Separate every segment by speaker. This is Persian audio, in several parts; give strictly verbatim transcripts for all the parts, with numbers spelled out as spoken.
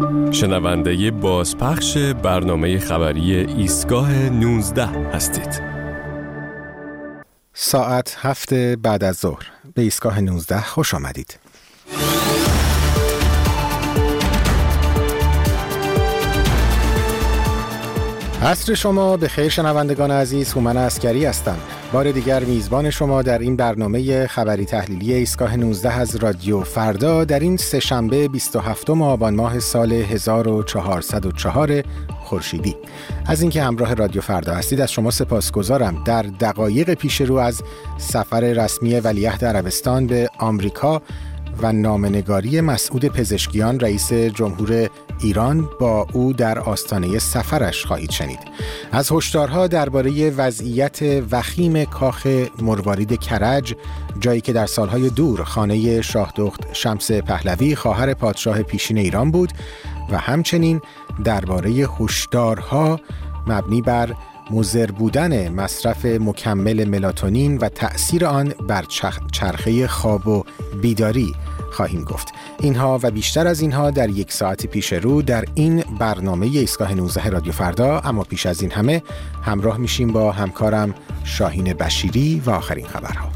Speaker 1: شنونده بازپخش برنامه خبری ایستگاه نوزده هستید.
Speaker 2: ساعت هفت بعد از ظهر به ایستگاه نوزده خوش آمدید. عصر شما به خیر شنوندگان عزیز، هومن عسکری هستم. بار دیگر میزبان شما در این برنامه خبری تحلیلی ایستگاه نوزده از رادیو فردا در این سه شنبه بیست و هفتم آبان ماه سال هزار و چهارصد و چهار خورشیدی. از اینکه همراه رادیو فردا هستید از شما سپاسگزارم. در دقایق پیش رو از سفر رسمی ولیعهد عربستان به آمریکا و نامه‌نگاری مسعود پزشکیان رئیس جمهور ایران با او در آستانه سفرش خواهید شنید. از هشدارها درباره وضعیت وخیم کاخ مروارید کرج، جایی که در سالهای دور خانه شاهدخت شمس پهلوی خواهر پادشاه پیشین ایران بود، و همچنین درباره هشدارها مبنی بر مضر بودن مصرف مکمل ملاتونین و تأثیر آن بر چرخه خواب و بیداری خواهیم گفت. اینها و بیشتر از اینها در یک ساعت پیش رو در این برنامه ایستگاه نوزده رادیو فردا. اما پیش از این همه همراه میشیم با همکارم شاهین بشیری و آخرین خبرها.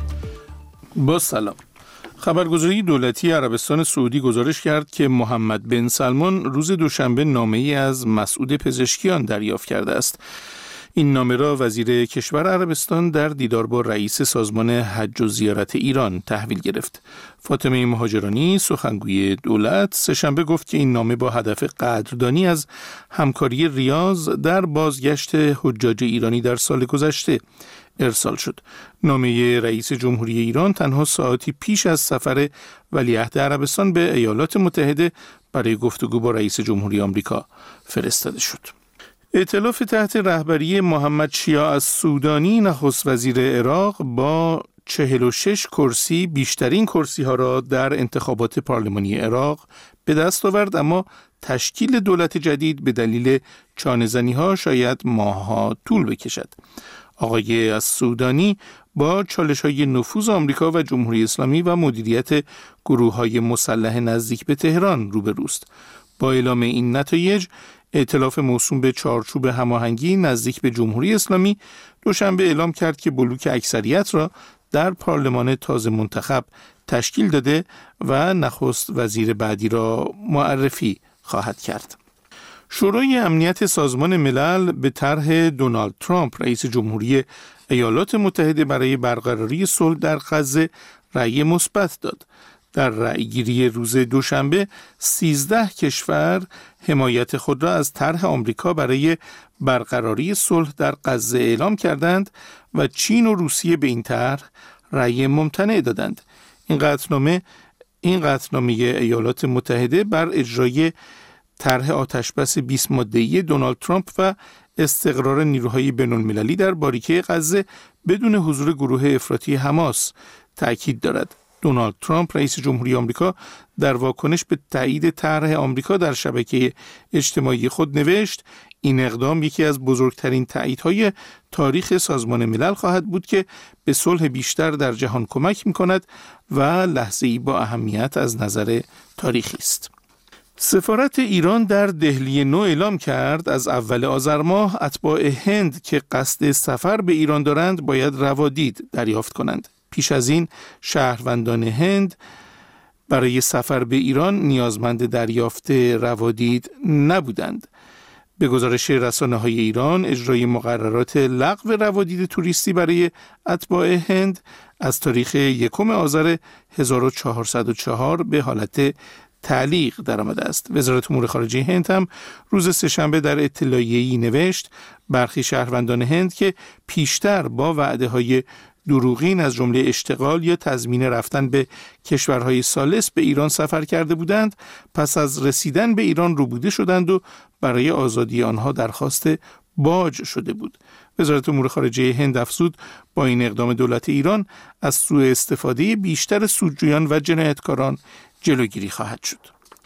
Speaker 3: با سلام. خبرگزاری دولتی عربستان سعودی گزارش کرد که محمد بن سلمان روز دوشنبه نامه‌ای از مسعود پزشکیان دریافت کرده است. این نامه را وزیر کشور عربستان در دیدار با رئیس سازمان حج و زیارت ایران تحویل گرفت. فاطمه مهاجرانی سخنگوی دولت سه‌شنبه گفت که این نامه با هدف قدردانی از همکاری ریاض در بازگشت حجاج ایرانی در سال گذشته ارسال شد. نامه رئیس جمهوری ایران تنها ساعتی پیش از سفر ولیعهد عربستان به ایالات متحده برای گفتگو با رئیس جمهوری آمریکا فرستاده شد. ائتلاف تحت رهبری محمد شیاع السودانی نخست وزیر عراق با چهل و شش کرسی بیشترین کرسی ها را در انتخابات پارلمانی عراق به دست آورد، اما تشکیل دولت جدید به دلیل چانه‌زنی ها شاید ماه‌ها طول بکشد. آقای السودانی با چالش های نفوذ آمریکا و جمهوری اسلامی و مدیریت گروه های مسلح نزدیک به تهران روبروست. با اعلام این نتایج، ائتلاف موسوم به چارچوب هماهنگی نزدیک به جمهوری اسلامی دوشنبه اعلام کرد که بلوک اکثریت را در پارلمان تازه منتخب تشکیل داده و نخست وزیر بعدی را معرفی خواهد کرد. شورای امنیت سازمان ملل به طرح دونالد ترامپ رئیس جمهوری ایالات متحده برای برقراری صلح در غزه رأی مثبت داد. در رأیگیری روز دوشنبه سیزده کشور حمایت خود را از طرح آمریکا برای برقراری صلح در غزه اعلام کردند و چین و روسیه به این طرح رأی ممتنع دادند. این قطعنامه این قطعنامه ایالات متحده بر اجرای طرح آتشبس بیست ماده‌ای دونالد ترامپ و استقرار نیروهای بین‌المللی در باریکه غزه بدون حضور گروه افراطی حماس تأکید دارد. دونالد ترامپ رئیس جمهوری آمریکا در واکنش به تایید طرح آمریکا در شبکه اجتماعی خود نوشت: این اقدام یکی از بزرگترین تاییدهای تاریخ سازمان ملل خواهد بود که به صلح بیشتر در جهان کمک می‌کند و لحظه‌ای با اهمیت از نظر تاریخی است. سفارت ایران در دهلی نو اعلام کرد از اول آذر ماه اتباع هند که قصد سفر به ایران دارند باید روادید دریافت کنند. پیش از این شهروندان هند برای سفر به ایران نیازمند دریافت روادید نبودند. به گزارش رسانه‌های ایران، اجرای مقررات لغو روادید توریستی برای اتباع هند از تاریخ یکم آذر هزار و چهارصد و چهار به حالت تعلیق درآمده است. وزارت امور خارجه هند هم روز سه‌شنبه در اطلاعیه‌ای نوشت برخی شهروندان هند که پیشتر با وعده‌های دروغین از جمله اشتغال یا تضمین رفتن به کشورهای ثالث به ایران سفر کرده بودند، پس از رسیدن به ایران ربوده شدند و برای آزادی آنها درخواست باج شده بود. وزارت امور خارجه هند افزود با این اقدام دولت ایران از سوء استفاده بیشتر سودجویان و جنایتکاران جلوگیری خواهد شد.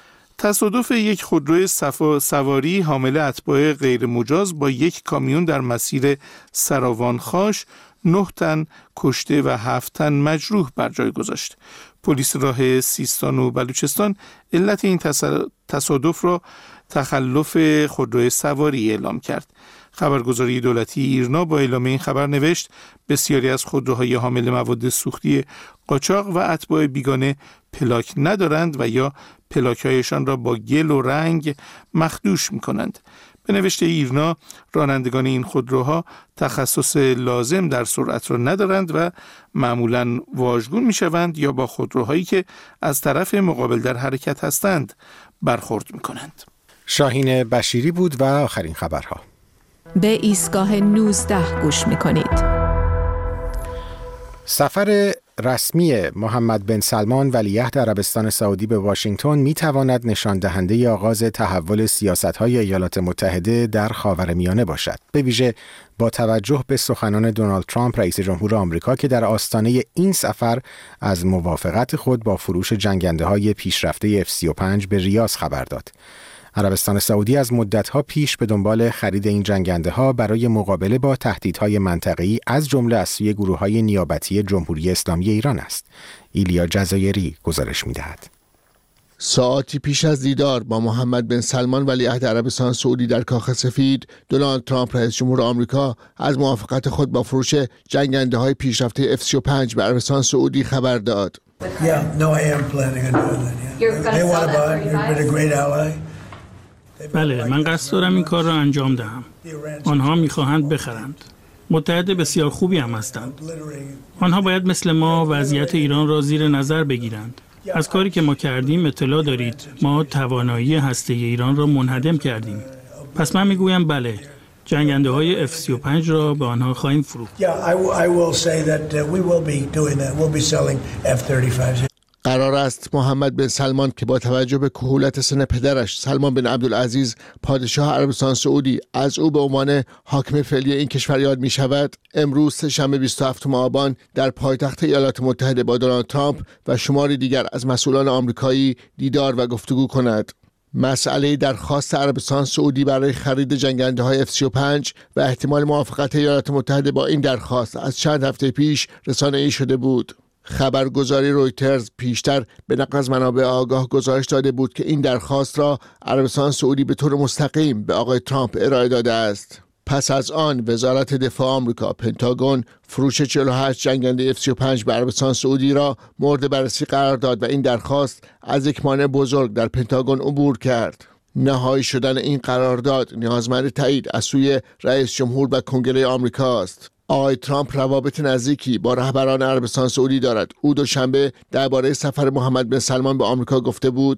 Speaker 3: تصادف یک خودرو سواری حامل اتباع غیر مجاز با یک کامیون در مسیر سراوان خاش نه تن کشته و هفت تن مجروح بر جای گذاشت. پلیس راه سیستان و بلوچستان علت این تصادف را تخلف خودروی سواری اعلام کرد. خبرگزاری دولتی ایرنا با اعلام این خبر نوشت بسیاری از خودروهای حامل مواد سوختی قاچاق و اتباع بیگانه پلاک ندارند و یا پلاک‌هایشان را با گل و رنگ مخدوش می‌کنند. به نوشته ایرنا رانندگان این خودروها تخصص لازم در سرعت را ندارند و معمولاً واژگون می‌شوند یا با خودروهایی که از طرف مقابل در حرکت هستند برخورد می‌کنند.
Speaker 2: شاهین بشیری بود و آخرین خبرها.
Speaker 4: به ایستگاه نوزده گوش می‌کنید. سفر
Speaker 2: رسمی محمد بن سلمان ولیعهد عربستان سعودی به واشنگتن می تواند نشان دهنده آغاز تحول سیاست‌های ایالات متحده در خاورمیانه باشد، به ویژه با توجه به سخنان دونالد ترامپ رئیس جمهور آمریکا که در آستانه این سفر از موافقت خود با فروش جنگنده‌های پیشرفته اف سی و پنج به ریاض خبر داد. عربستان سعودی از مدت‌ها پیش به دنبال خرید این جنگنده‌ها برای مقابله با تهدیدهای منطقه‌ای از جمله از سوی گروه‌های نیابتی جمهوری اسلامی ایران است. ایلیا جزایری گزارش می‌دهد.
Speaker 5: ساعتی پیش از دیدار با محمد بن سلمان ولیعهد عربستان سعودی در کاخ سفید، دونالد ترامپ رئیس جمهور آمریکا از موافقت خود با فروش جنگنده‌های پیشرفته اف سی و پنج به عربستان سعودی خبر داد.
Speaker 6: بله، من قصد دارم این کار را انجام دهم. آنها می‌خواهند بخرند. متحد بسیار خوبی هم هستند. آنها باید مثل ما وضعیت ایران را زیر نظر بگیرند. از کاری که ما کردیم اطلاع دارید. ما توانایی هسته‌ای ایران را منهدم کردیم. پس من میگویم بله، جنگنده های اف سی و پنج را به آنها خواهیم فروخت.
Speaker 5: قرار است محمد بن سلمان که با توجه به کهولت سن پدرش سلمان بن عبدالعزیز پادشاه عربستان سعودی از او به عنوان حاکم فعلی این کشور یاد می شود، امروز سه‌شنبه بیست و هفتم آبان در پایتخت ایالات متحده با دونالد ترامپ و شماری دیگر از مسئولان آمریکایی دیدار و گفتگو کند. مسئله درخواست عربستان سعودی برای خرید جنگنده‌های اف سی و پنج و احتمال موافقت ایالات متحده با این درخواست از چند هفته پیش رسانه‌ای شده بود. خبرگزاری رویترز پیشتر به نقل از منابع آگاه گزارش داده بود که این درخواست را عربستان سعودی به طور مستقیم به آقای ترامپ ارائه داده است. پس از آن وزارت دفاع آمریکا پنتاگون فروش چهل و هشت جنگنده اف سی و پنج به عربستان سعودی را مورد بررسی قرار داد و این درخواست از یک مانع بزرگ در پنتاگون عبور کرد. نهایی شدن این قرارداد نیازمند تایید از سوی رئیس جمهور و کنگره آمریکا است. آقای ترامپ روابط نزدیکی با رهبران عربستان سعودی دارد. او دوشنبه درباره سفر محمد بن سلمان به آمریکا گفته بود: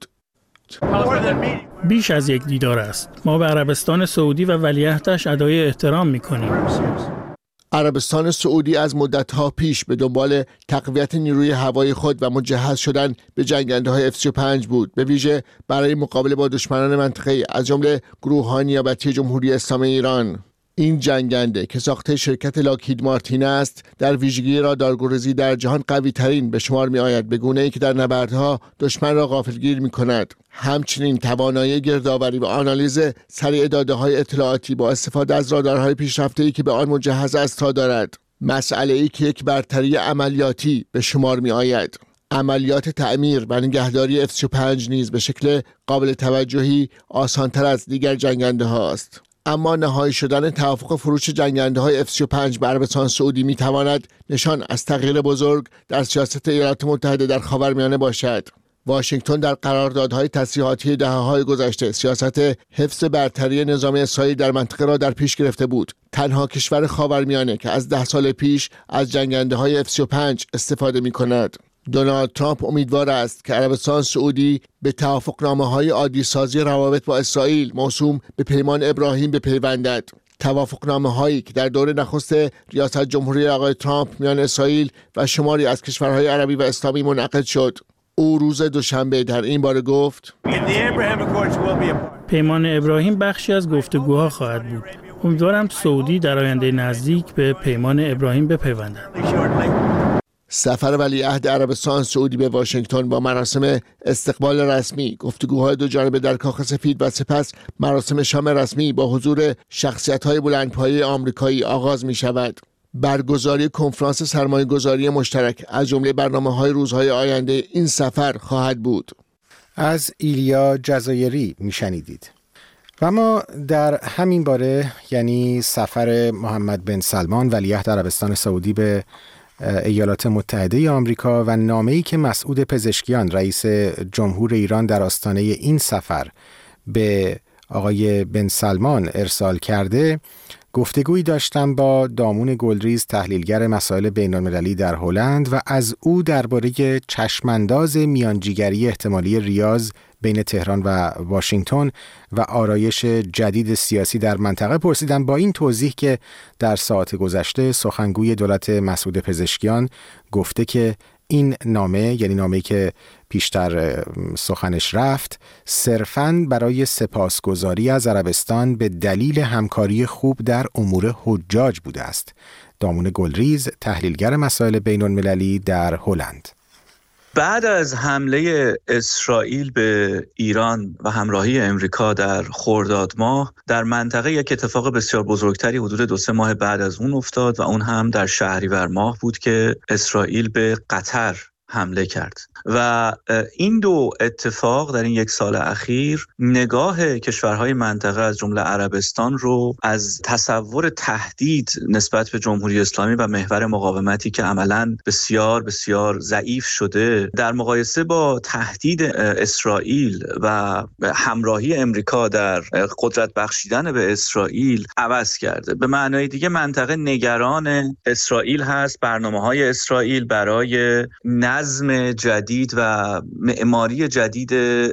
Speaker 6: بیش از یک دیدار است. ما به عربستان سعودی و ولیعهدش ادای احترام می‌کنیم.
Speaker 5: عربستان سعودی از مدت‌ها پیش به دنبال تقویت نیروی هوایی خود و مجهز شدن به جنگنده‌های اف سی و پنج بود، به ویژه برای مقابله با دشمنان منطقه‌ای از جمله گروه‌های نیابتی جمهوری اسلامی ایران. این جنگنده که ساخته شرکت لاکهید مارتین است، در ویژگی رادارگریزی در جهان قوی ترین به شمار می آید، به گونه‌ای که در نبردها دشمن را غافلگیر می کند. همچنین توانایی گردآوری و آنالیز سریع داده‌های اطلاعاتی با استفاده از رادارهای پیشرفته‌ای که به آن مجهز است تا دارد. مسئله‌ای که یک برتری عملیاتی به شمار می آید. عملیات تعمیر و نگهداری اف سی و پنج نیز به شکل قابل توجهی آسان‌تر از دیگر جنگنده هاست. اما نهایی شدن توافق فروش جنگنده‌های اف سی و پنج به عربستان سعودی می‌تواند نشان از تغییر بزرگ در سیاست ایالات متحده در خاورمیانه باشد. واشنگتن در قراردادهای تسلیحاتی دهه‌های گذشته سیاست حفظ برتری نظام اسرائیل در منطقه را در پیش گرفته بود. تنها کشور خاورمیانه که از ده سال پیش از جنگنده‌های اف سی و پنج استفاده می‌کند. دونالد ترامپ امیدوار است که عربستان سعودی به توافقنامه‌های عادی سازی روابط با اسرائیل موسوم به پیمان ابراهیم بپیوندد. توافقنامه‌هایی که در دوره نخست ریاست جمهوری آقای ترامپ میان اسرائیل و شماری از کشورهای عربی و اسلامی منعقد شد. او روز دوشنبه در این باره گفت:
Speaker 6: پیمان ابراهیم بخشی از گفتگوها خواهد بود. امیدوارم سعودی در آینده نزدیک به پیمان ابراهیم بپیوندد.
Speaker 5: سفر ولیعهد عربستان سعودی به واشنگتن با مراسم استقبال رسمی، گفتگوهای دو جانبه در کاخ سفید و سپس مراسم شام رسمی با حضور شخصیت‌های بلندپایه آمریکایی آغاز می شود. برگزاری کنفرانس سرمایه‌گذاری مشترک از جمله برنامه‌های روزهای آینده این سفر خواهد بود.
Speaker 2: از ایلیا جزایری میشنیدید. و اما در همین باره، یعنی سفر محمد بن سلمان ولیعهد عربستان سعودی به ایالات متحده آمریکا و نامه‌ای که مسعود پزشکیان رئیس جمهور ایران در آستانه این سفر به آقای بن سلمان ارسال کرده، گفتگویی داشتم با دامون گلریز، تحلیلگر مسائل بین‌المللی در هلند، و از او درباره چشمانداز میانجیگری احتمالی ریاض بین تهران و واشنگتن و آرایش جدید سیاسی در منطقه پرسیدم، با این توضیح که در ساعات گذشته سخنگوی دولت مسعود پزشکیان گفته که این نامه، یعنی نامه‌ای که پیشتر سخنش رفت، صرفاً برای سپاسگزاری از عربستان به دلیل همکاری خوب در امور حجاج بوده است. دامون گلریز، تحلیلگر مسائل بین‌المللی در هلند.
Speaker 7: بعد از حمله اسرائیل به ایران و همراهی امریکا در خرداد ماه در منطقه یک اتفاق بسیار بزرگتری حدود دو سه ماه بعد از اون افتاد و اون هم در شهریور ماه بود که اسرائیل به قطر حمله کرد و این دو اتفاق در این یک سال اخیر نگاه کشورهای منطقه از جمله عربستان رو از تصور تهدید نسبت به جمهوری اسلامی و محور مقاومتی که عملاً بسیار بسیار ضعیف شده در مقایسه با تهدید اسرائیل و همراهی امریکا در قدرت بخشیدن به اسرائیل عوض کرده. به معنای دیگه منطقه نگران اسرائیل هست، برنامه‌های اسرائیل برای نظم جدید و معماری جدید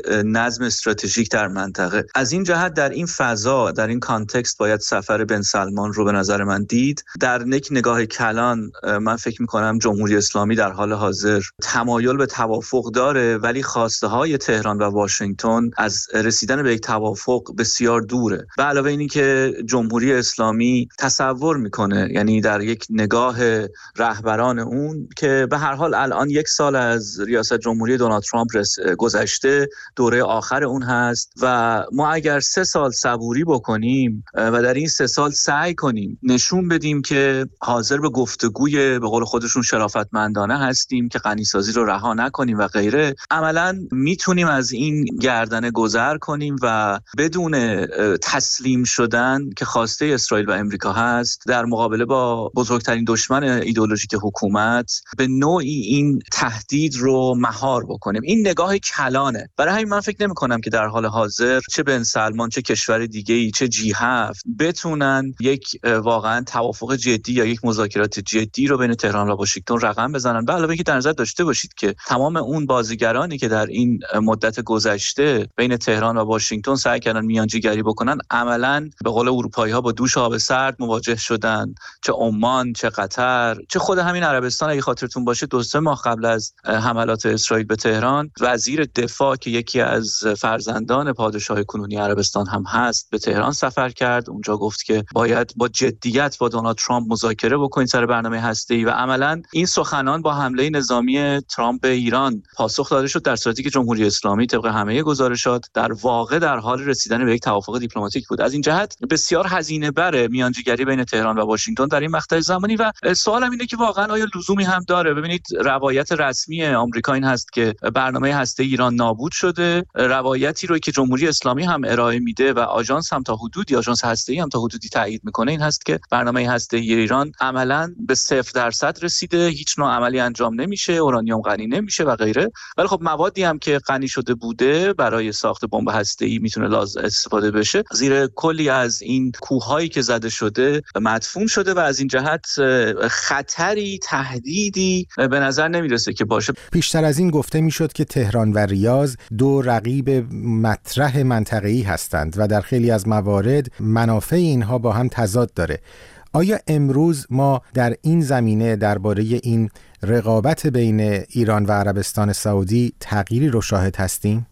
Speaker 7: نظم استراتژیک در منطقه. از این جهت در این فضا، در این کانتکست باید سفر بن سلمان رو به نظر من دید. در یک نگاه کلان من فکر می‌کنم جمهوری اسلامی در حال حاضر تمایل به توافق داره، ولی خواسته های تهران و واشنگتن از رسیدن به یک توافق بسیار دوره. به علاوه اینی که جمهوری اسلامی تصور میکنه، یعنی در یک نگاه رهبران اون، که به هر حال الان یک سال از ریاست جمهوری دونالد ترامپ گذشته، دوره آخر اون هست و ما اگر سه سال صبوری بکنیم و در این سه سال سعی کنیم نشون بدیم که حاضر به گفتگوی به قول خودشون شرافتمندانه هستیم، که غنیسازی رو رها نکنیم و غیره، عملاً میتونیم از این گردنه گذر کنیم و بدون تسلیم شدن که خواسته اسرائیل و امریکا هست در مقابله با بزرگترین دشمن ایدئولوژیک حکومت به نوعی این تهدید رو مهار بکنیم. این نگاه کلانه. برای همین من فکر نمی کنم که در حال حاضر چه بن سلمان، چه کشور دیگه‌ای، چه جی هفت بتونن یک واقعا توافق جدی یا یک مذاکرات جدی رو بین تهران و واشنگتن رقم بزنن. به علاوه اینکه در نظر داشته باشید که تمام اون بازیگرانی که در این مدت گذشته بین تهران و واشنگتن سعی کردن میانجیگری بکنن، عملاً به قول اروپایی‌ها با دوش آب سرد مواجه شدن. چه عمان، چه قطر، چه خود همین عربستان. اگه خاطرتون باشه دو سه ماه قبل از حملات اسرائیل به تهران، وزیر دفاع که یکی از فرزندان پادشاه کنونی عربستان هم هست به تهران سفر کرد. اونجا گفت که باید با جدیت با دونالد ترامپ مذاکره بکنید سر برنامه هسته‌ای و عملاً این سخنان با حمله نظامی ترامپ به ایران پاسخ داده شد، در صورتی که جمهوری اسلامی طبق همه گزارشات در واقع در حال رسیدن به یک توافق دیپلماتیک بود. از این جهت بسیار هزینه بره میانجیگری بین تهران و واشنگتن در این مقطع زمانی و سوالم اینه که واقعا آیا لزومی هم داره؟ ببینید، روایت رسمی آمریکا این هست که برنامه هسته‌ای ایران نابود شده. روایتی رو که جمهوری اسلامی هم ارائه میده و آژانس هم تا حدودی آژانس هسته‌ای هم تا حدودی تایید میکنه این هست که برنامه هسته‌ای ایران عملاً به صفر درصد رسیده، هیچ نوع عملی انجام نمیشه، اورانیوم غنی نمیشه و غیره. ولی خب موادی هم که غنی شده بوده برای ساخت بمب هسته‌ای میتونه لازم استفاده بشه، زیر کلی از این کوههایی که زده شده مدفون شده و از این جهت خطری، تهدیدی به نظر نمیرسه که باشه.
Speaker 2: پیشتر از این گفته میشد که تهران و ریاض دو رقیب مطرح منطقه‌ای هستند و در خیلی از موارد منافع اینها با هم تضاد داره. آیا امروز ما در این زمینه درباره این رقابت بین ایران و عربستان سعودی تغییری رو شاهد هستیم؟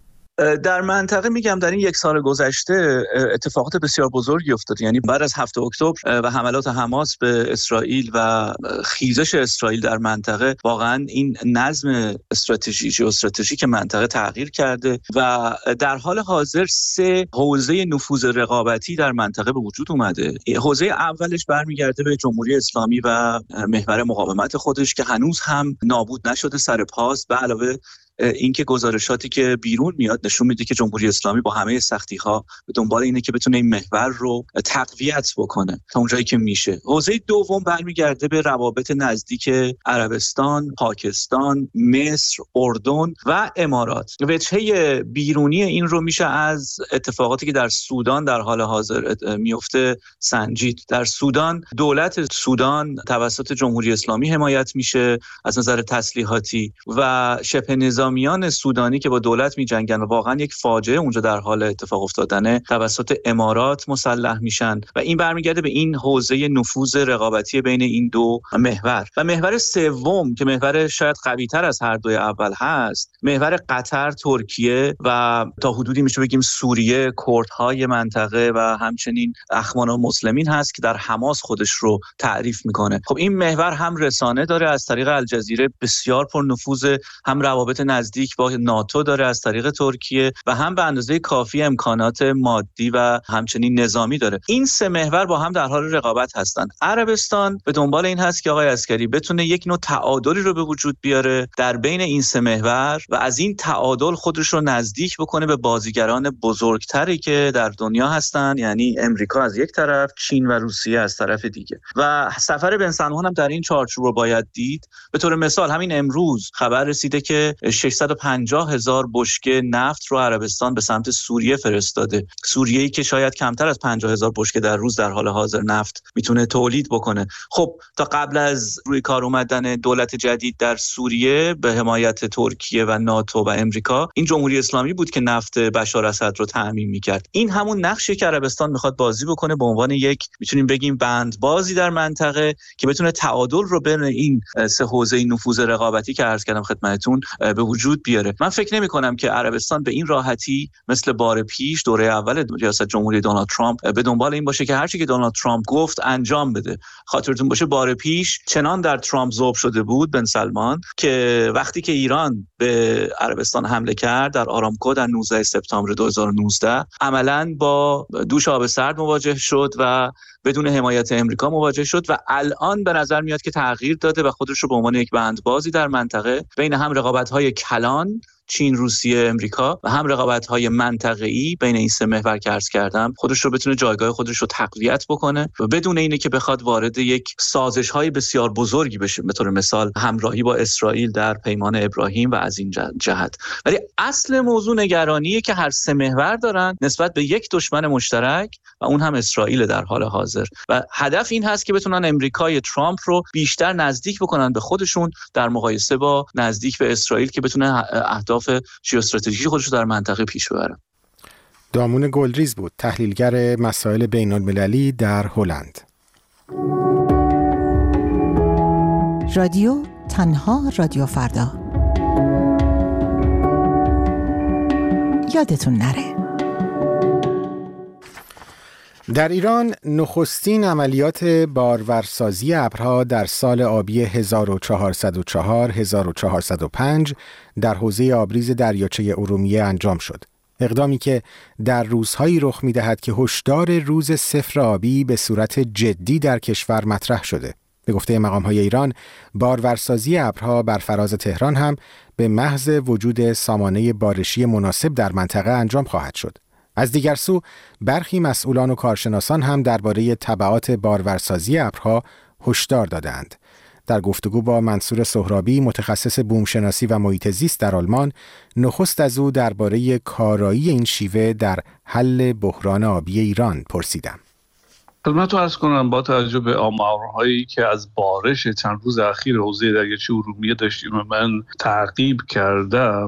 Speaker 7: در منطقه میگم در این یک سال گذشته اتفاقات بسیار بزرگی افتاد. یعنی بعد از هفتم اکتبر و حملات حماس به اسرائیل و خیزش اسرائیل در منطقه، واقعا این نظم استراتژیک و استراتژیک منطقه تغییر کرده و در حال حاضر سه حوزه نفوذ رقابتی در منطقه به وجود اومده. حوزه اولش برمیگرده به جمهوری اسلامی و محور مقاومت خودش که هنوز هم نابود نشده سر پاست، به علاوه اینکه گزارشاتی که بیرون میاد نشون میده که جمهوری اسلامی با همه سختی‌ها به دنبال اینه که بتونه این محور رو تقویت بکنه تا اونجایی که میشه. حوزه دوم برمیگرده به روابط نزدیک عربستان، پاکستان، مصر، اردن و امارات. وجهه بیرونی این رو میشه از اتفاقاتی که در سودان در حال حاضر میفته سنجید. در سودان دولت سودان توسط جمهوری اسلامی حمایت میشه از نظر تسلیحاتی و شبه نظامیان سودانی که با دولت می جنگن و واقعا یک فاجعه اونجا در حال اتفاق افتادنه توسط امارات مسلح میشن و این برمیگرده به این حوزه نفوذ رقابتی بین این دو محور. و محور سوم که محور شاید قوی تر از هر دوی اول هست، محور قطر، ترکیه و تا حدودی میشه بگیم سوریه، کردهای منطقه و همچنین اخوان المسلمین هست که در حماس خودش رو تعریف میکنه. خب این محور هم رسانه داره از طریق الجزیره بسیار پر نفوذ، هم روابط نزدیک با ناتو داره از طریق ترکیه و هم به اندازه کافی امکانات مادی و همچنین نظامی داره. این سه محور با هم در حال رقابت هستند. عربستان به دنبال این هست که آقای عسکری بتونه یک نوع تعادلی رو به وجود بیاره در بین این سه محور و از این تعادل خودش رو نزدیک بکنه به بازیگران بزرگتری که در دنیا هستن، یعنی امریکا از یک طرف، چین و روسیه از طرف دیگه. و سفر بن سلمان هم در این چارچوب رو باید دید. به طور مثال همین امروز خبر رسیده که ششصد و پنجاه هزار بشکه نفت رو عربستان به سمت سوریه فرستاده. سوریه‌ای که شاید کمتر از پنجاه هزار بشکه در روز در حال حاضر نفت میتونه تولید بکنه. خب تا قبل از روی کار اومدن دولت جدید در سوریه به حمایت ترکیه و ناتو و امریکا، این جمهوری اسلامی بود که نفت بشار اسد رو تامین میکرد. این همون نقشی که عربستان میخواد بازی بکنه به عنوان یک میتونیم بگیم بندبازی در منطقه که بتونه تعادل رو بین این سه حوزه نفوذ رقابتی که عرض کردم خدمتتون به وجود بیاره. من فکر نمی کنم که عربستان به این راحتی مثل بار پیش دوره اول ریاست جمهوری دونالد ترامپ به دنبال این باشه که هر چی که دونالد ترامپ گفت انجام بده. خاطرتون باشه بار پیش چنان در ترامپ ذوب شده بود بن سلمان که وقتی که ایران به عربستان حمله کرد در آرامکو در نوزدهم سپتامبر دو هزار و نوزده عملاً با دوش آب سرد مواجه شد و بدون حمایت امریکا مواجه شد و الان به نظر میاد که تغییر داده و خودش رو به عنوان یک بندبازی در منطقه بین هم رقابت‌های کلان چین، روسیه، امریکا و هم رقابت‌های منطقه‌ای بین این سه محور که عرض کردم خودش رو بتونه جایگاه خودش رو تقویت بکنه و بدون اینه که بخواد وارد یک سازش‌های بسیار بزرگی بشه، به طور مثال همراهی با اسرائیل در پیمان ابراهیم و از این جهت. ولی اصل موضوع نگرانیه که هر سه محور دارن نسبت به یک دشمن مشترک و اون هم اسرائیل در حال حاضر و هدف این هست که بتونن امریکای ترامپ رو بیشتر نزدیک بکنن به خودشون در مقایسه با نزدیک به اسرائیل که بتونه اهداف ژئواستراتژیک خودش رو در منطقه پیش ببره.
Speaker 2: دامون گلریز بود، تحلیلگر مسائل بین‌المللی در هلند.
Speaker 8: رادیو تنها رادیو فردا. یادتون نره.
Speaker 2: در ایران نخستین عملیات بارورسازی ابرها در سال آبی هزار و چهارصد و چهار هزار و چهارصد و پنج در حوزه آبریز دریاچه ارومیه انجام شد. اقدامی که در روزهایی رخ می‌دهد که هشدار روز صفر آبی به صورت جدی در کشور مطرح شده. به گفته مقام‌های ایران، بارورسازی ابرها بر فراز تهران هم به محض وجود سامانه بارشی مناسب در منطقه انجام خواهد شد. از دیگر سو برخی مسئولان و کارشناسان هم درباره تبعات بارورسازی ابرها هشدار دادند. در گفتگو با منصور سهرابی متخصص بومشناسی و محیط زیست در آلمان، نخست از او درباره کارایی این شیوه در حل بحران آبی ایران پرسیدم.
Speaker 9: خدمت رو عرض کنم با توجه به آمارهایی که از بارش چند روز اخیر حوزه دریاچه ارومیه داشتیم و من تعقیب کردم،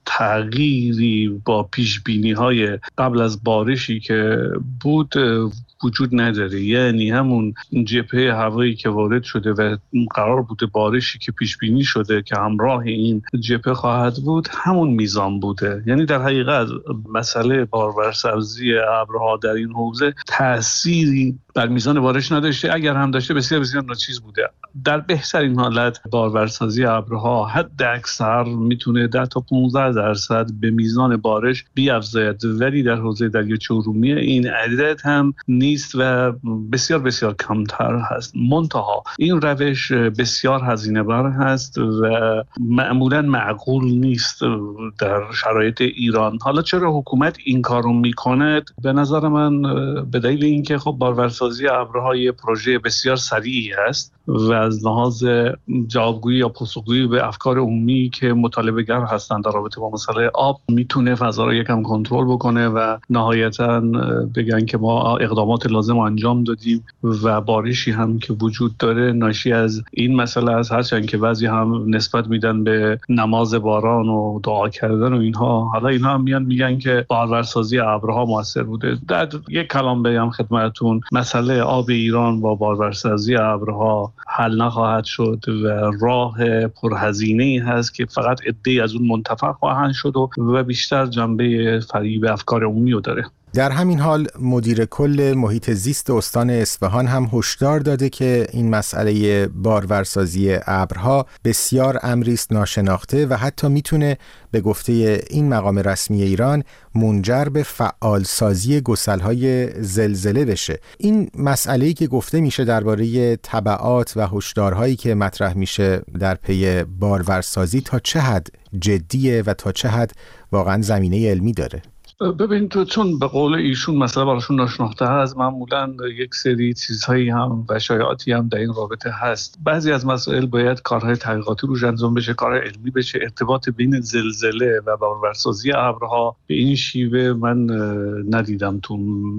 Speaker 9: تغییری با پیش بینی های قبل از بارشی که بود وجود نداره. یعنی همون جبهه هوایی که وارد شده و قرار بوده بارشی که پیش بینی شده که همراه این جبهه خواهد بود همون میزان بوده. یعنی در حقیقت مسئله بارورسازی ابرها در این حوزه تأثیری بر میزان بارش نداشته، اگر هم داشته بسیار بسیار ناچیز بوده. در بهترین حالت بارورسازی ابرها حد اکثر میتونه ده تا پانزده درصد به میزان بارش بیافزاید، ولی در حوزه دریاچه ارومیه این عدد هم نیست و بسیار بسیار کمتر هست. منتها این روش بسیار هزینه بر هست و معمولا معقول نیست در شرایط ایران. حالا چرا حکومت این کارو میکنه؟ به نظر من به دلیل اینکه خب بارورسازی ابرهای پروژه بسیار سریعی است و از لحاظ جوابگویی یا پاسخگویی به افکار عمومی که مطالبه گر هستند در رابطه با مسئله آب میتونه فضا رو یکم کنترل بکنه و نهایتاً بگن که ما اقدامات لازم انجام دادیم و بارشی هم که وجود داره ناشی از این مسئله است. هرچند که بعضی هم نسبت میدن به نماز باران و دعا کردن و اینها، حالا اینها هم میان میگن که بارورسازی ابرها موثر بوده. در یک کلام بگم خدمتتون، مسئله آب ایران با بارورسازی ابرها حل نخواهد شد و راه پرهزینه‌ای هست که فقط عده‌ای از اون منتفع خواهند شد و بیشتر جنبه فریب افکار عمومی رو داره.
Speaker 2: در همین حال مدیر کل محیط زیست استان اصفهان هم هشدار داده که این مسئله بارورسازی ابرها بسیار امری است ناشناخته و حتی میتونه به گفته این مقام رسمی ایران منجر به فعالسازی گسل‌های زلزله بشه. این مسئله‌ای که گفته میشه درباره تبعات و هشدارهایی که مطرح میشه در پی بارورسازی تا چه حد جدیه و تا چه حد واقعا زمینه علمی داره؟
Speaker 9: ببین تو چون به قول ایشون مسئله براشون ناشناخته هست، معمولا یک سری چیزهایی هم و شایعاتی هم در این رابطه هست. بعضی از مسائل باید کارهای تحقیقاتی روش انجام بشه، کار علمی بشه. ارتباط بین زلزله و بارورسازی ابرها به این شیوه من ندیدم تو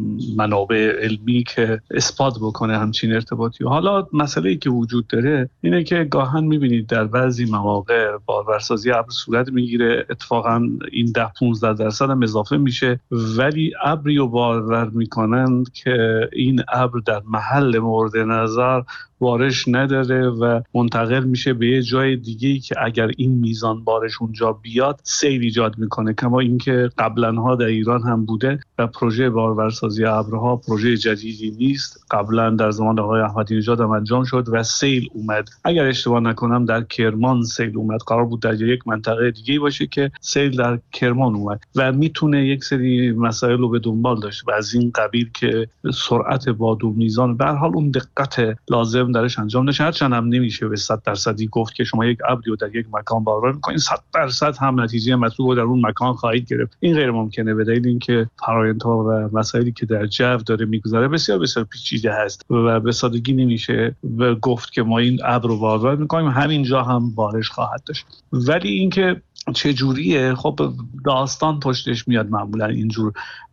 Speaker 9: منابع علمی که اثبات بکنه همچین ارتباطی. حالا مسئله‌ای که وجود داره اینه که گاهن می‌بینید در بعضی مواقع بارورسازی ابر صورت میگیره، اتفاقا این ده پانزده درصد هم اضافه میشه، ولی ابری رو بارور میکنند که این ابر در محل مورد نظر بارش نداره و منتقل میشه به یه جای دیگه‌ای که اگر این میزان بارش اونجا بیاد سیل ایجاد میکنه، کما اینکه قبلنها در ایران هم بوده و پروژه بارورسازی ابرها پروژه جدیدی نیست. قبلا در زمان آقای احمدی نژاد هم انجام شد و سیل اومد. اگر اشتباه نکنم در کرمان سیل اومد، قرار بود در یک منطقه دیگه باشه که سیل در کرمان اومد و میتونه یک سری مسائل رو به دنبال داشته و از این قبیل که سرعت باد و میزان به هر حال اون دقت لازم درش انجام نشه. هرچند هم نمیشه به صد درصدی گفت که شما یک ابری رو در یک مکان بارور میکنین صد درصد هم نتیجه مطلوب رو در اون مکان خواهید گرفت. این غیر ممکنه به دلیل اینکه فرآیندها و مسائلی که در جو داره میگذره بسیار بسیار پیچیده هست و به سادگی نمیشه گفت که ما این ابر رو بارور میکنیم همینجا هم بارش خواهد داشت. ولی اینکه چجوریه، خب داستان پشتش میاد معمولا اینجور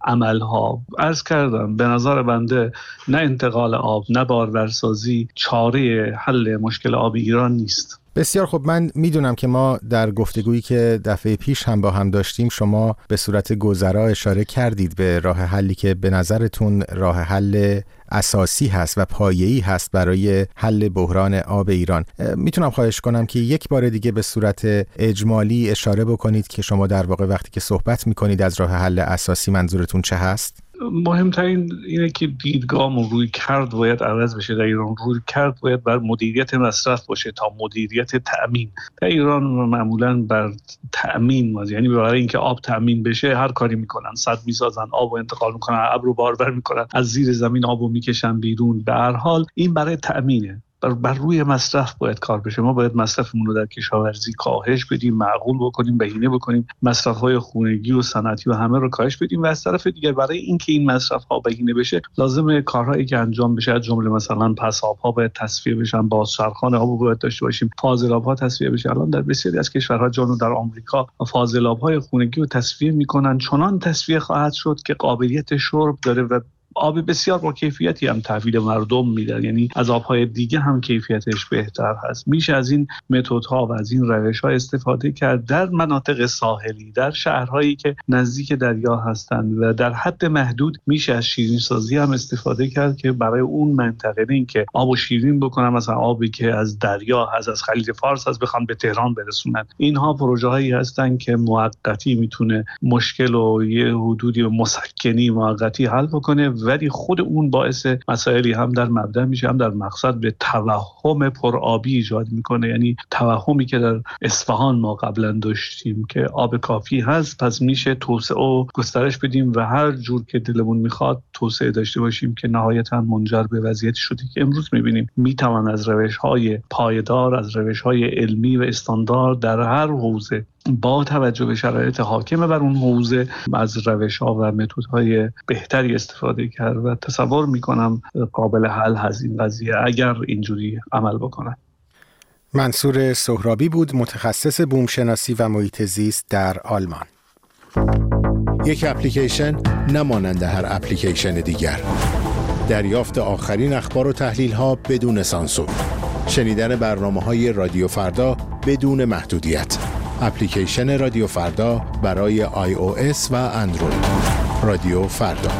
Speaker 9: عملها. عرض کردم به نظر بنده نه انتقال آب نه بارورسازی چاره حل مشکل آب ایران نیست.
Speaker 2: بسیار خب، من میدونم که ما در گفتگویی که دفعه پیش هم با هم داشتیم شما به صورت گذرا اشاره کردید به راه حلی که به نظرتون راه حل اساسی هست و پایه‌ای هست برای حل بحران آب ایران. میتونم خواهش کنم که یک بار دیگه به صورت اجمالی اشاره بکنید که شما در واقع وقتی که صحبت میکنید از راه حل اساسی منظورتون چه هست؟
Speaker 9: مهمترین اینه که دیدگاه و روی کرد باید عوض بشه در ایران. روی کرد باید بر مدیریت مصرف باشه تا مدیریت تأمین. در ایران معمولاً بر تأمین، یعنی برای اینکه آب تأمین بشه هر کاری میکنن، سد میسازن، آب رو انتقال میکنن، ابر رو بارور میکنن، از زیر زمین آب رو میکشن بیرون. به هر حال این برای تأمینه. بر, بر روی مصرف باید کار بشه. ما باید مصرفمون رو در کشاورزی کاهش بدیم، معقول بکنیم، بهینه بکنیم، مصرف‌های خانگی و صنعتی و همه رو کاهش بدیم و از طرف دیگر برای اینکه این مصرف‌ها بهینه بشه لازمه کارهایی که انجام بشه، از جمله مثلا پساب‌ها باید تصفیه بشن، بازچرخان آب باید داشته باشیم، فاضلاب‌ها تصفیه بشه. الان در بسیاری از کشورها جنوب در آمریکا فاضلاب‌های خانگی رو تصفیه می‌کنن، چنان تصفیه خواهد شد که قابلیت شرب داره و آب بسیار با کیفیتی هم تحویل مردم میدن، یعنی از آبهای دیگه هم کیفیتش بهتر هست. میشه از این متدها و از این روش‌ها استفاده کرد در مناطق ساحلی، در شهرهایی که نزدیک دریا هستند و در حد محدود میشه از شیرین سازی هم استفاده کرد که برای اون منطقه این که آبو شیرین بکنن، مثلا آبی که از دریا هست، از خلیج فارس هست، بخوان به تهران برسونن. اینها پروژه‌هایی هستن که موقتی میتونه مشکل و یه حدودی مسکنی موقتی حل بکنه، ولی خود اون باعث مسائلی هم در مبدا میشه هم در مقصد به توهم پرآبی ایجاد میکنه. یعنی توهمی که در اصفهان ما قبلا داشتیم که آب کافی هست، پس میشه توسعه و گسترش بدیم و هر جور که دلمون میخواد توسعه داشته باشیم که نهایتاً منجر به وضعیتی شده که امروز میبینیم. میتوان از روش‌های پایدار، از روش‌های علمی و استاندارد در هر حوزه با توجه به شرایط حاکم بر اون حوزه از روش‌ها و متدهای بهتری استفاده کرد و تصور میکنم قابل حل هست این قضیه اگر اینجوری عمل بکنه.
Speaker 2: منصور سهرابی بود، متخصص بومشناسی و محیط زیست در آلمان.
Speaker 5: یک اپلیکیشن نمانند هر اپلیکیشن دیگر. دریافت آخرین اخبار و تحلیل‌ها بدون سانسور. شنیدن برنامه‌های رادیو فردا بدون محدودیت. اپلیکیشن رادیو فردا برای آی او اس و اندروید. رادیو فردا.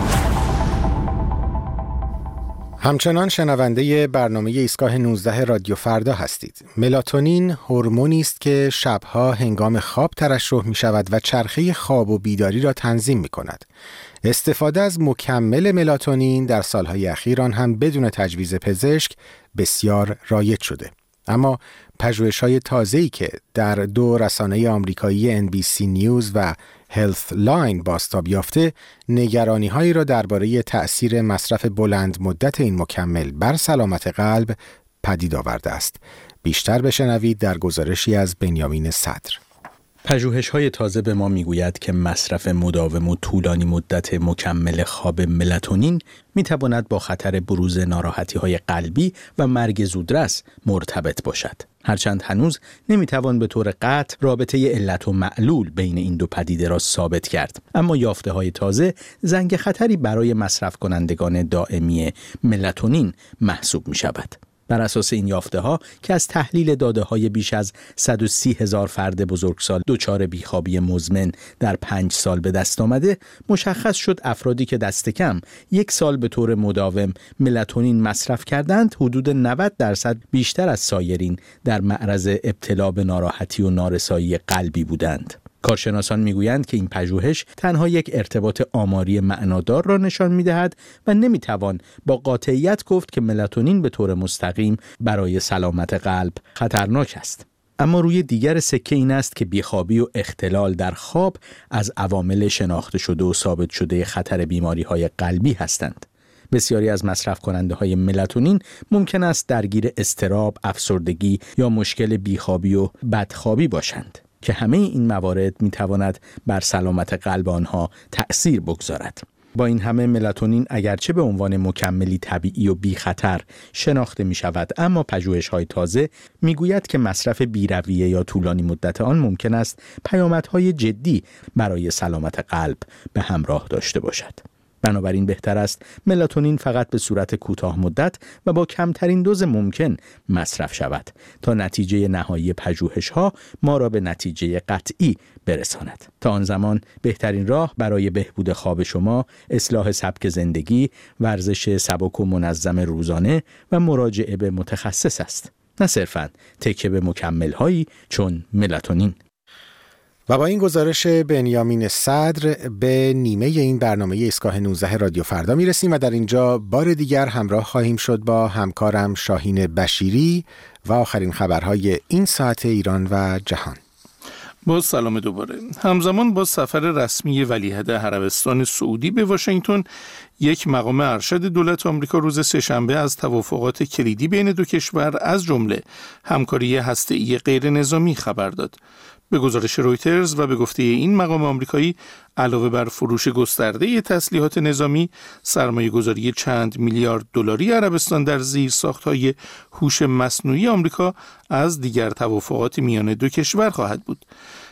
Speaker 2: همچنان شنونده برنامه ایستگاه نوزده رادیو فردا هستید. ملاتونین هورمونی است که شبها هنگام خواب ترشح می شود و چرخه خواب و بیداری را تنظیم می کند. استفاده از مکمل ملاتونین در سالهای اخیر آن هم بدون تجویز پزشک بسیار رایج شده. اما پژوهش‌های تازه‌ای که در دو رسانه آمریکایی ان بی سی نیوز و هلث لاین بازتاب یافته، نگرانی‌هایی را درباره تأثیر مصرف بلند مدت این مکمل بر سلامت قلب پدید آورده است. بیشتر بشنوید در گزارشی از بنیامین صدر.
Speaker 10: پژوهش‌های تازه به ما میگوید که مصرف مداوم و طولانی مدت مکمل خواب ملاتونین میتواند با خطر بروز ناراحتی‌های قلبی و مرگ زودرس مرتبط باشد. هرچند هنوز نمیتوان به طور قطع رابطه علت و معلول بین این دو پدیده را ثابت کرد، اما یافته‌های تازه زنگ خطری برای مصرف کنندگان دائمی ملاتونین محسوب می‌شود. بر اساس این یافته‌ها که از تحلیل داده‌های بیش از صد و سی هزار فرد بزرگسال دچار بیخوابی مزمن در پنج سال به دست آمده، مشخص شد افرادی که دست کم یک سال به طور مداوم ملاتونین مصرف کردند، حدود نود درصد بیشتر از سایرین در معرض ابتلا به ناراحتی و نارسایی قلبی بودند. کارشناسان میگویند که این پژوهش تنها یک ارتباط آماری معنادار را نشان می‌دهد و نمی‌توان با قاطعیت گفت که ملاتونین به طور مستقیم برای سلامت قلب خطرناک است. اما روی دیگر سکه این است که بیخوابی و اختلال در خواب از عوامل شناخته شده و ثابت شده خطر بیماری‌های قلبی هستند. بسیاری از مصرف کننده های ملاتونین ممکن است درگیر اضطراب، افسردگی یا مشکل بیخوابی و بدخوابی باشند که همه این موارد میتواند بر سلامت قلب آنها تأثیر بگذارد. با این همه ملاتونین اگرچه به عنوان مکملی طبیعی و بی خطر شناخته می شود، اما پژوهش‌های تازه میگوید که مصرف بی‌رویه یا طولانی مدت آن ممکن است پیامدهای جدی برای سلامت قلب به همراه داشته باشد. بنابراین بهتر است ملاتونین فقط به صورت کوتاه مدت و با کمترین دوز ممکن مصرف شود تا نتیجه نهایی پژوهش‌ها ما را به نتیجه قطعی برساند. تا آن زمان بهترین راه برای بهبود خواب شما اصلاح سبک زندگی، ورزش سبک و منظم روزانه و مراجعه به متخصص است، نه صرفاً تکیه به مکمل‌هایی چون ملاتونین.
Speaker 2: و با این گزارش بنیامین صدر به نیمه این برنامه ایستگاه نوزده رادیو فردا میرسیم و در اینجا بار دیگر همراه خواهیم شد با همکارم شاهین بشیری و آخرین خبرهای این ساعت ایران و جهان.
Speaker 3: با سلام دوباره. همزمان با سفر رسمی ولیعهد عربستان سعودی به واشنگتن، یک مقام ارشد دولت آمریکا روز سه‌شنبه از توافقات کلیدی بین دو کشور از جمله همکاری هسته‌ای غیر نظامی خبر داد. به گزارش رویترز و به گفته این مقام آمریکایی، علاوه بر فروش گسترده تسلیحات نظامی، سرمایه‌گذاری چند میلیارد دلاری عربستان در زیرساخت‌های هوش مصنوعی آمریکا از دیگر توافقات میان دو کشور خواهد بود.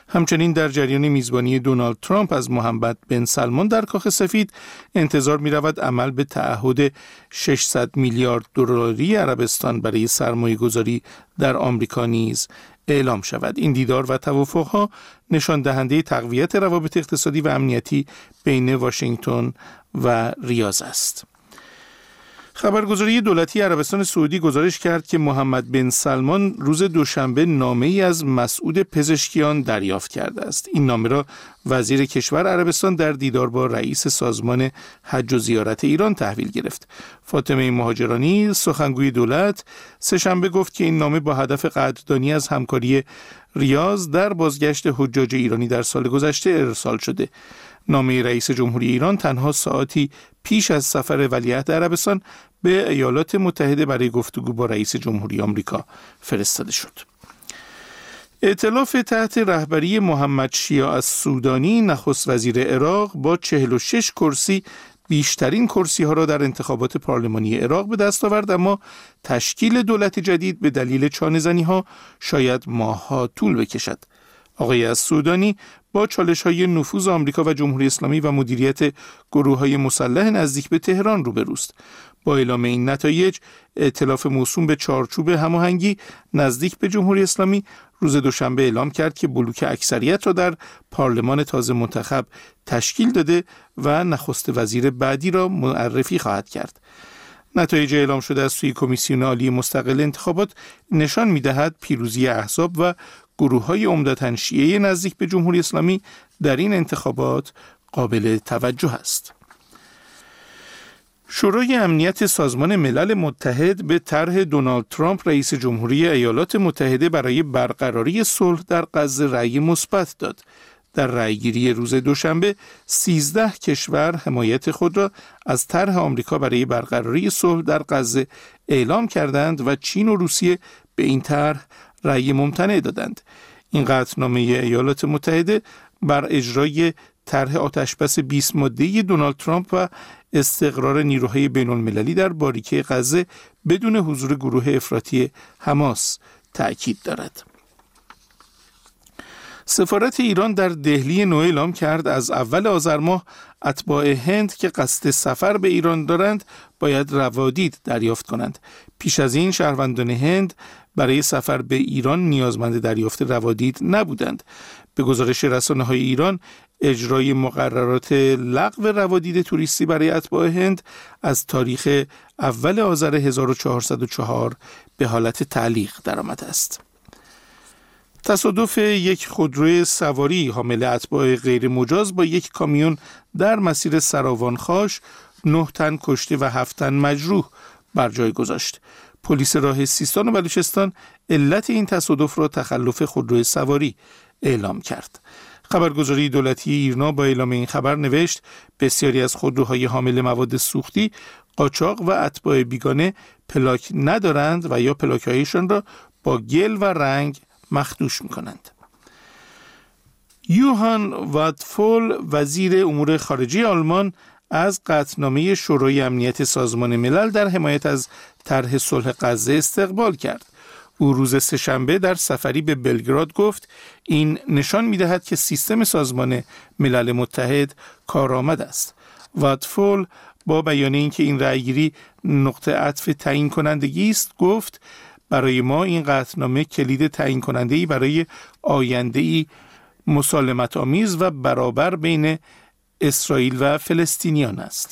Speaker 3: همچنین در جریان میزبانی دونالد ترامپ از محمد بن سلمان در کاخ سفید انتظار می رود عمل به تعهد ششصد میلیارد دلاری عربستان برای سرمایه گذاری در آمریکا نیز اعلام شود. این دیدار و توافقها نشان دهنده تقویت روابط اقتصادی و امنیتی بین واشنگتن و ریاض است. خبرگزاری دولتی عربستان سعودی گزارش کرد که محمد بن سلمان روز دوشنبه نامه‌ای از مسعود پزشکیان دریافت کرده است. این نامه را وزیر کشور عربستان در دیدار با رئیس سازمان حج و زیارت ایران تحویل گرفت. فاطمه مهاجرانی سخنگوی دولت سه‌شنبه گفت که این نامه با هدف قدردانی از همکاری ریاض در بازگشت حجاج ایرانی در سال گذشته ارسال شده. نامه رئیس جمهوری ایران تنها ساعتی پیش از سفر ولیعهد عربستان به ایالات متحده برای گفتگو با رئیس جمهوری آمریکا فرستاده شد. ائتلاف تحت رهبری محمد شیاع السودانی نخست وزیر عراق با چهل و شش کرسی بیشترین کرسی ها را در انتخابات پارلمانی عراق به دست آورد، اما تشکیل دولت جدید به دلیل چانه‌زنی ها شاید ماه‌ها طول بکشد. آقای السودانی با چالش‌های نفوذ آمریکا و جمهوری اسلامی و مدیریت گروه‌های مسلح نزدیک به تهران روبروست. با اعلام این نتایج، ائتلاف موسوم به چارچوب هماهنگی نزدیک به جمهوری اسلامی روز دوشنبه اعلام کرد که بلوک اکثریت را در پارلمان تازه منتخب تشکیل داده و نخست وزیر بعدی را معرفی خواهد کرد. نتایج اعلام شده از سوی کمیسیون عالی مستقل انتخابات نشان می‌دهد پیروزی احزاب و گروه‌های عمدتاً شیعه نزدیک به جمهوری اسلامی در این انتخابات قابل توجه است. شورای امنیت سازمان ملل متحد به طرح دونالد ترامپ رئیس جمهوری ایالات متحده برای برقراری صلح در غزه رأی مثبت داد. در رأیگیری روز دوشنبه سیزده کشور حمایت خود را از طرح آمریکا برای برقراری صلح در غزه اعلام کردند و چین و روسیه به این طرح رأی ممتنع دادند. این قطعنامه ایالات متحده بر اجرای طرح آتشبس بیست ماده‌ای دونالد ترامپ و استقرار نیروهای بین‌المللی در باریکه غزه بدون حضور گروه افراطی حماس تأکید دارد. سفارت ایران در دهلی نو اعلام کرد از اول آذر ماه اتباع هند که قصد سفر به ایران دارند باید روادید دریافت کنند. پیش از این شهروندان هند برای سفر به ایران نیازمند دریافت روادید نبودند. به گزارش رسانه‌های ایران، اجرای مقررات لغو روادید توریستی برای اتباع هند از تاریخ اول آذر هزار و چهارصد و چهار به حالت تعلیق درآمده است. تصادف یک خودروی سواری حامل اتباع غیر مجاز با یک کامیون در مسیر سراوان-خاش نه تن کشته و هفت تن مجروح بر جای گذاشت. پلیس راه سیستان و بلوچستان علت این تصادف را تخلف خودروی سواری اعلام کرد. خبرگزاری دولتی ایرنا با اعلام این خبر نوشت بسیاری از خودروهای حامل مواد سوختی قاچاق و اتباع بیگانه پلاک ندارند و یا پلاک‌هایشان را با گل و رنگ مخدوش می‌کنند. یوهان واتفول وزیر امور خارجه آلمان از قطعنامه شورای امنیت سازمان ملل در حمایت از طرح صلح غزه استقبال کرد. او روز سه‌شنبه در سفری به بلگراد گفت این نشان می‌دهد که سیستم سازمان ملل متحد کارآمد است. واتفول با بیان اینکه این رأیگیری نقطه عطف تعیین کنندگی است گفت برای ما این قطعنامه کلید تعیین کننده‌ای برای آینده‌ای مسالمت آمیز و برابر بین اسرائیل و فلسطینیان است.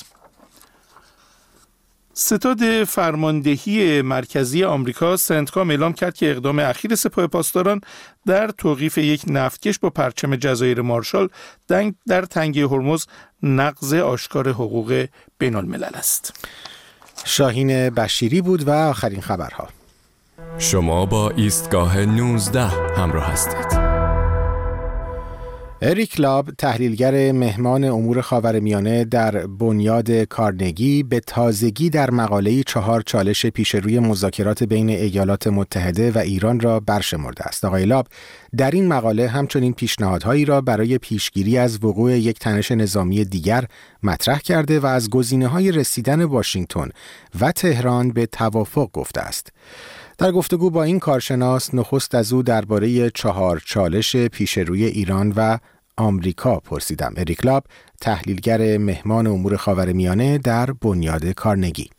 Speaker 3: ستاد فرماندهی مرکزی آمریکا سنتکام اعلام کرد که اقدام اخیر سپاه پاسداران در توقیف یک نفتکش با پرچم جزایر مارشال در تنگه هرمز نقض آشکار حقوق بین الملل است.
Speaker 2: شاهین بشیری بود و آخرین خبرها.
Speaker 1: شما با ایستگاه نوزده همراه هستید.
Speaker 2: اریک لاب، تحلیلگر مهمان امور خاورمیانه در بنیاد کارنگی، به تازگی در مقاله‌ای چهار چالش پیش روی مذاکرات بین ایالات متحده و ایران را برشمرده است. آقای لاب در این مقاله همچنین پیشنهادهایی را برای پیشگیری از وقوع یک تنش نظامی دیگر مطرح کرده و از گزینه‌های رسیدن واشنگتن و تهران به توافق گفته است. در گفتگو با این کارشناس نخست از او درباره چهار چالش پیش روی ایران و آمریکا پرسیدم. اریک لاب، تحلیلگر مهمان امور خاورمیانه در بنیاد کارنگی.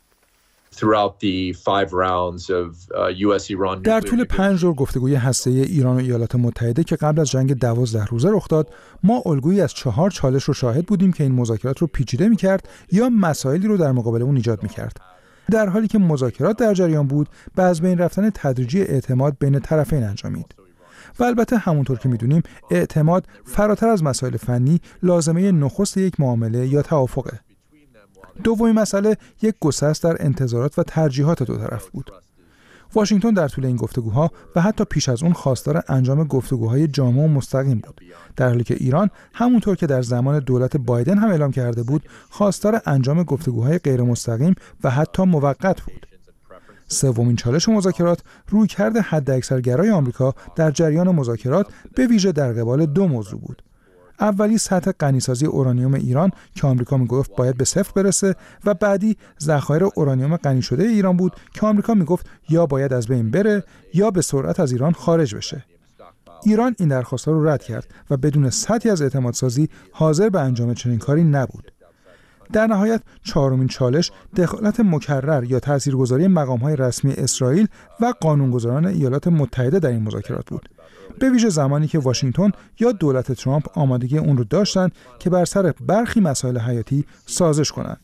Speaker 11: در طول پنج دور گفتگوی هسته‌ای ایران و ایالات متحده که قبل از جنگ دوازده روزه رخ داد، ما الگویی از چهار چالش رو شاهد بودیم که این مذاکرات رو پیچیده می‌کرد یا مسائلی رو در مقابل اون ایجاد می‌کرد. در حالی که مذاکرات در جریان بود، به از بین رفتن تدریجی اعتماد بین طرفین انجامید. و البته همونطور که می‌دونیم، اعتماد فراتر از مسائل فنی لازمه نخست یک معامله یا توافقه. دومین مسئله یک گسست در انتظارات و ترجیحات دو طرف بود. واشنگتن در طول این گفتگوها و حتی پیش از اون خواستار انجام گفتگوهای جامع و مستقیم بود، در حالی که ایران همونطور که در زمان دولت بایدن هم اعلام کرده بود، خواستار انجام گفتگوهای غیر مستقیم و حتی موقت بود. سومین چالش مذاکرات رویکرد حداکثرگرای آمریکا در جریان مذاکرات به ویژه در قبال دو موضوع بود. اولی سطح غنیسازی اورانیوم ایران که آمریکا میگفت باید به صفر برسه و بعدی ذخایر اورانیوم غنی شده ایران بود که آمریکا میگفت یا باید از بین بره یا به سرعت از ایران خارج بشه. ایران این درخواست‌ها رو رد کرد و بدون سطحی از اعتمادسازی حاضر به انجام چنین کاری نبود. در نهایت چهارمین چالش دخالت مکرر یا تاثیرگذاری مقام‌های رسمی اسرائیل و قانونگذاران ایالات متحده در این مذاکرات بود، به ویژه زمانی که واشنگتن یا دولت ترامپ آمادگی اون رو داشتن که بر سر برخی مسائل حیاتی سازش کنند.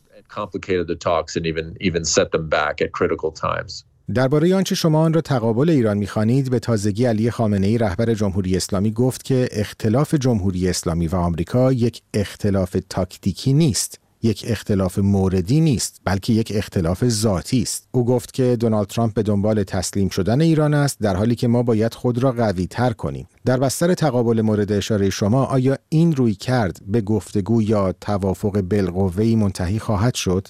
Speaker 2: درباره آنچه شما آن را تقابل ایران می‌خوانید، به تازگی علی خامنه‌ای رهبر جمهوری اسلامی گفت که اختلاف جمهوری اسلامی و آمریکا یک اختلاف تاکتیکی نیست، یک اختلاف موردی نیست، بلکه یک اختلاف ذاتی است. او گفت که دونالد ترامپ به دنبال تسلیم شدن ایران است، در حالی که ما باید خود را قوی تر کنیم. در بستر تقابل مورد اشاره شما، آیا این روی کرد به گفتگو یا توافق بالقوه‌ای منتهی خواهد شد؟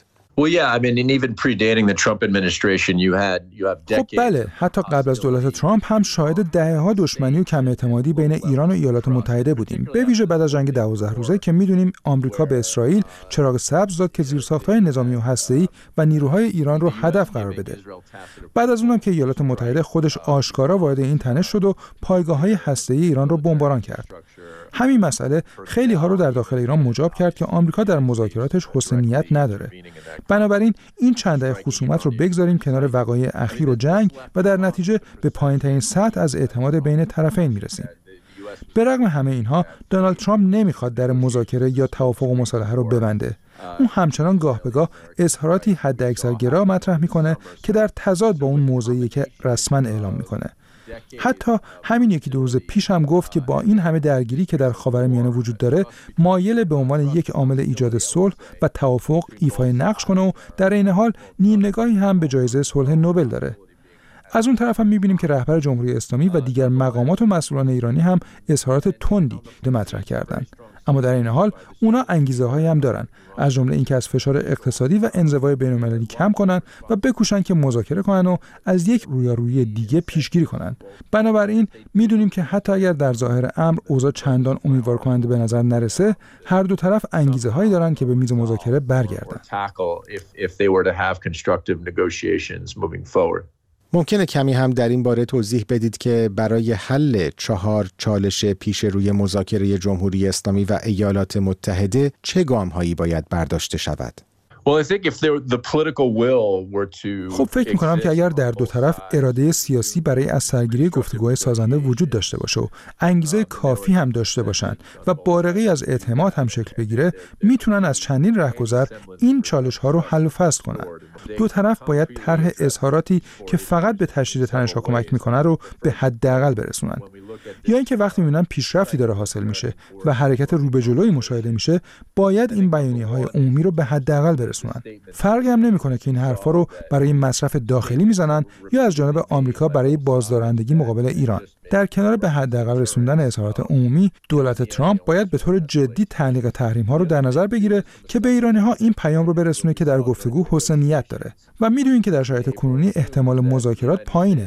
Speaker 11: خب بله، حتی قبل از دولت ترامپ هم شاهد دهه‌ها دشمنی و کم اعتمادی بین ایران و ایالات متحده بودیم، به ویژه بعد از جنگ دوازده روزه که میدونیم آمریکا به اسرائیل چراغ سبز داد که زیرساخت‌های نظامی و هسته‌ای و نیروهای ایران رو هدف قرار بده. بعد از اونم که ایالات متحده خودش آشکارا وارد این تنش شد و پایگاه‌های هسته‌ای ایران رو بمباران کرد. همین مسئله خیلی ها رو در داخل ایران مجاب کرد که آمریکا در مذاکراتش حسن نیت نداره. بنابراین این چند دهه خصومت رو بگذاریم کنار وقایع اخیر و جنگ و در نتیجه به پایین‌ترین سطح از اعتماد بین طرفین میرسیم. به رغم همه اینها، دونالد ترامپ نمیخواد در مذاکره یا توافق و مصالحه رو ببنده. اون همچنان گاه به گاه اظهاراتی حداکثرگرا مطرح میکنه که در تضاد با اون موضوعی که رسما اعلام میکنه. حتی همین یکی دو روز پیش هم گفت که با این همه درگیری که در خاورمیانه وجود داره، مایل به عنوان یک عامل ایجاد صلح و توافق ایفای نقش کنه و در این حال نیم نگاهی هم به جایزه صلح نوبل داره. از اون طرف هم می‌بینیم که رهبر جمهوری اسلامی و دیگر مقامات و مسئولان ایرانی هم اظهارات تندی مطرح کردند. اما در این حال اونا انگیزه‌هایی هم دارن، از جمله اینکه از فشار اقتصادی و انزوای بین‌المللی کم کنن و بکوشن که مذاکره کنن و از یک رویارویی دیگه پیشگیری کنن. بنابراین میدونیم که حتی اگر در ظاهر امر اوضاع چندان امیدوار کننده به نظر نرسه، هر دو طرف انگیزه‌هایی دارن که به میز مذاکره برگردن.
Speaker 2: ممکنه کمی هم در این باره توضیح بدید که برای حل چهار چالش پیش روی مذاکره جمهوری اسلامی و ایالات متحده چه گام‌هایی باید برداشته شود؟
Speaker 11: خب فکر می‌کنم که اگر در دو طرف اراده سیاسی برای از سرگیری گفتگوهای سازنده وجود داشته باشه و انگیزه کافی هم داشته باشن و بارقه‌ای از اعتماد هم شکل بگیره، میتونن از چندین راهگذر این چالش‌ها رو حل و فصل کنن. دو طرف باید طرح اظهاراتی که فقط به تشدید تنش‌ها کمک می‌کنه رو به حداقل برسونن. یا اینکه وقتی می‌بینن پیشرفتی داره حاصل میشه و حرکت رو به جلوی مشاهده میشه، باید این بیانیه‌های عمومی رو به حداقل برسونن. فرقی هم نمی‌کنه که این حرفا رو برای مصرف داخلی میزنن یا از جانب آمریکا برای بازدارندگی مقابل ایران. در کنار به حداقل رسوندن اظهارات عمومی، دولت ترامپ باید به طور جدی تعلیق تحریم‌ها رو در نظر بگیره که به ایرانی‌ها این پیام رو برسونه که در گفتگو حسن نیت داره. و می‌دونین که در شرایط کنونی احتمال مذاکرات پایینه.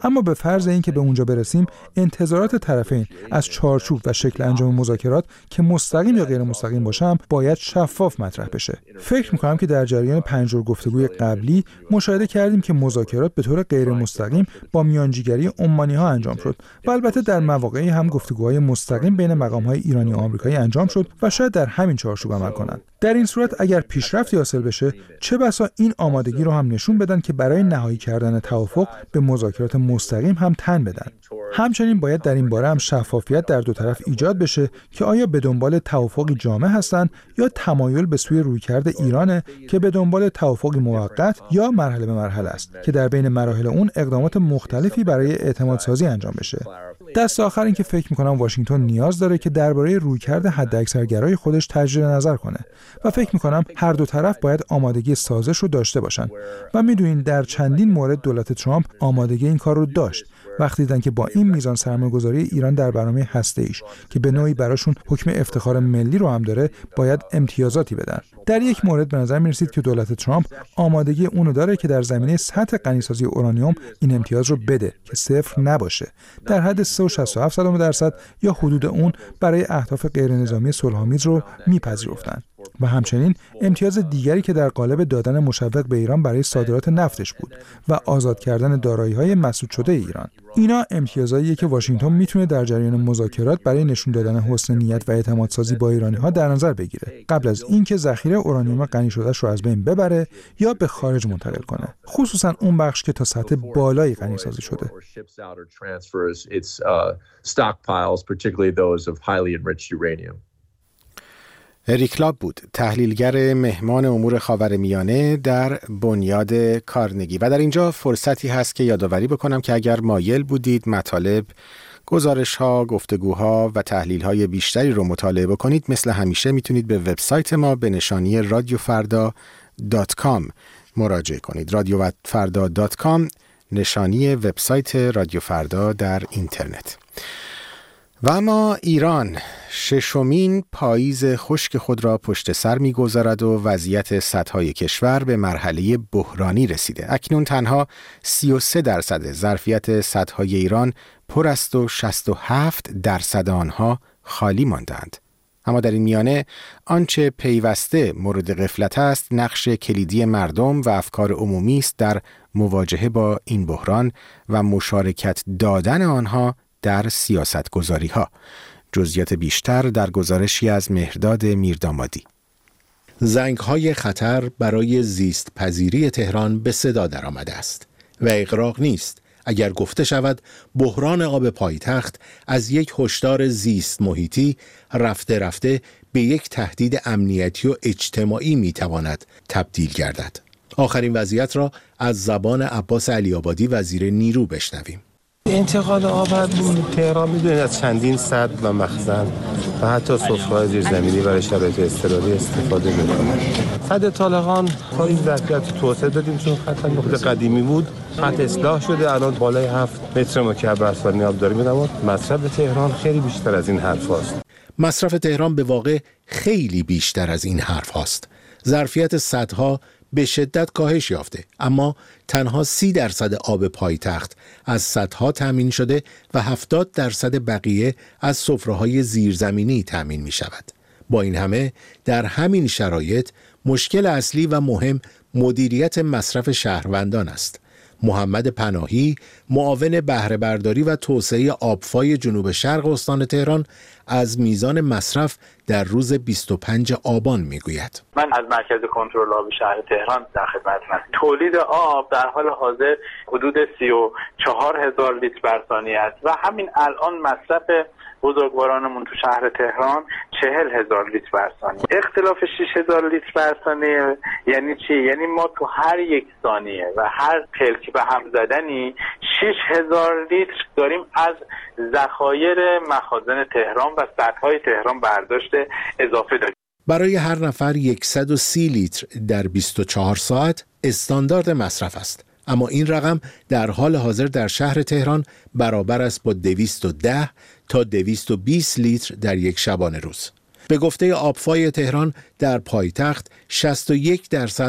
Speaker 11: اما به فرض اینکه به اونجا برسیم، انتظارات طرفین از چارچوب و شکل انجام مذاکرات که مستقیم یا غیر مستقیم باشه باید شفاف مطرح بشه. فکر می‌کنم که در جریان پنج جور گفتگوی قبلی مشاهده کردیم که مذاکرات به طور غیر مستقیم با میانجیگری عمانی‌ها انجام شد و البته در مواقعی هم گفتگوهای مستقیم بین مقام‌های ایرانی و آمریکایی انجام شد و شاید در همین چارچوب عمل کنند. در این صورت اگر پیشرفتی حاصل بشه، چه بسا این آمادگی رو هم نشون بدن که برای نهایی کردن توافق به مذاکرات مستقیم هم تن بدن. همچنین باید در این باره هم شفافیت در دو طرف ایجاد بشه که آیا به دنبال توافقی جامع هستند یا تمایل به سوی رویکرد ایرانه که به دنبال توافقی موقت یا مرحله به مرحله است که در بین مراحل اون اقدامات مختلفی برای اعتمادسازی انجام بشه. دست آخر این که فکر می‌کنم واشنگتن نیاز داره که درباره رویکرد حداکثرگرای خودش تجدید نظر کنه و فکر می‌کنم هر دو طرف باید آمادگی سازش رو داشته باشن و می‌دونین در چندین مورد دولت ترامپ آمادگی این کار رو داشت وقتی دیدن که با این میزان سرمایه‌گذاری ایران در برنامه هسته‌ایش که به نوعی براشون حکم افتخار ملی رو هم داره، باید امتیازاتی بدن. در یک مورد به نظر می‌رسید که دولت ترامپ آمادگی اونو داره که در زمینه سطح غنیسازی اورانیوم این امتیاز رو بده که صفر نباشه، در حد سه و شصت و هفت درصد یا حدود اون برای اهداف غیرنظامی صلح‌آمیز رو میپذیرفتن. و همچنین امتیاز دیگری که در قالب دادن مشوق به ایران برای صادرات نفتش بود و آزاد کردن دارایی‌های مسدود شده ایران. اینا امتیازاییه که واشنگتن میتونه در جریان مذاکرات برای نشون دادن حسن نیت و اعتمادسازی با ایرانی‌ها در نظر بگیره قبل از اینکه ذخیره اورانیوم غنی شده‌اش رو از بین ببره یا به خارج منتقل کنه، خصوصا اون بخش که تا سطح بالایی غنی سازی شده.
Speaker 2: اریک لاب بود، تحلیلگر مهمان امور خاورمیانه در بنیاد کارنگی. و در اینجا فرصتی هست که یادآوری بکنم که اگر مایل بودید مطالب، گزارش‌ها، گفتگوها و تحلیل‌های بیشتری رو مطالعه بکنید، مثل همیشه میتونید به وبسایت ما به نشانی رادیو فردا دات کام مراجعه کنید. رادیو فردا دات کام نشانی وبسایت رادیو فردا در اینترنت. و اما ایران ششمین پاییز خشک خود را پشت سر می‌گذارد و وضعیت سدهای کشور به مرحله بحرانی رسیده. اکنون تنها سی و سه درصد ظرفیت سدهای ایران پر است و شصت و هفت درصد آنها خالی ماندند. اما در این میانه آنچه پیوسته مورد غفلت است نقش کلیدی مردم و افکار عمومی است در مواجهه با این بحران و مشارکت دادن آنها در سیاست گذاری ها. جزئیات بیشتر در گزارشی از مهرداد میردامادی.
Speaker 10: زنگ‌های خطر برای زیست پذیری تهران به صدا درآمده است و اغراق نیست اگر گفته شود بحران آب پایتخت از یک هشدار زیست محیطی رفته رفته به یک تهدید امنیتی و اجتماعی میتواند تبدیل گردد. آخرین وضعیت را از زبان عباس علی‌آبادی وزیر نیرو بشنویم.
Speaker 12: انتقال آب از تهران میدونید از چندین سد و مخزن و حتی سفره‌های زیرزمینی برای شرایط اضطراری استفاده می‌کنند. سد طالقان تا این ظرفیت توسعه دادیم چون خط نقطه قدیمی بود، خط اصلاح شده، الان بالای هفت متر مکعب هر ثانیه آب داره می‌دواد. مصرف تهران خیلی بیشتر از این حرف هاست.
Speaker 10: مصرف تهران به واقع خیلی بیشتر از این حرف هاست. ظرفیت سدها به شدت کاهش یافته، اما تنها سی درصد آب پایتخت از سدها تامین شده و هفتاد درصد بقیه از سفره‌های زیرزمینی تامین می شود. با این همه در همین شرایط مشکل اصلی و مهم مدیریت مصرف شهروندان است. محمد پناهی، معاون بهره برداری و توسعه آبفای جنوب شرق استان تهران، از میزان مصرف در روز بیست و پنجم آبان میگوید.
Speaker 13: من از مرکز کنترل آب شهر تهران در خدمتتون هستم. تولید آب در حال حاضر حدود سی و چهار هزار لیتر بر ثانیه است و همین الان مصرف بزرگوارانمون تو شهر تهران چهل هزار لیتر بر ثانیه. اختلاف شش هزار لیتر بر ثانیه یعنی چی؟ یعنی ما تو هر یک ثانیه و هر پلک به هم زدنی شش هزار لیتر داریم از ذخایر مخازن تهران و سدهای تهران برداشت اضافه داریم.
Speaker 10: برای هر نفر صد و سی لیتر در بیست و چهار ساعت استاندارد مصرف است. اما این رقم در حال حاضر در شهر تهران برابر است با دویست و ده تا دویست و بیست لیتر در یک شبانه روز. به گفته آبفای تهران در پایتخت شصت و یک درصد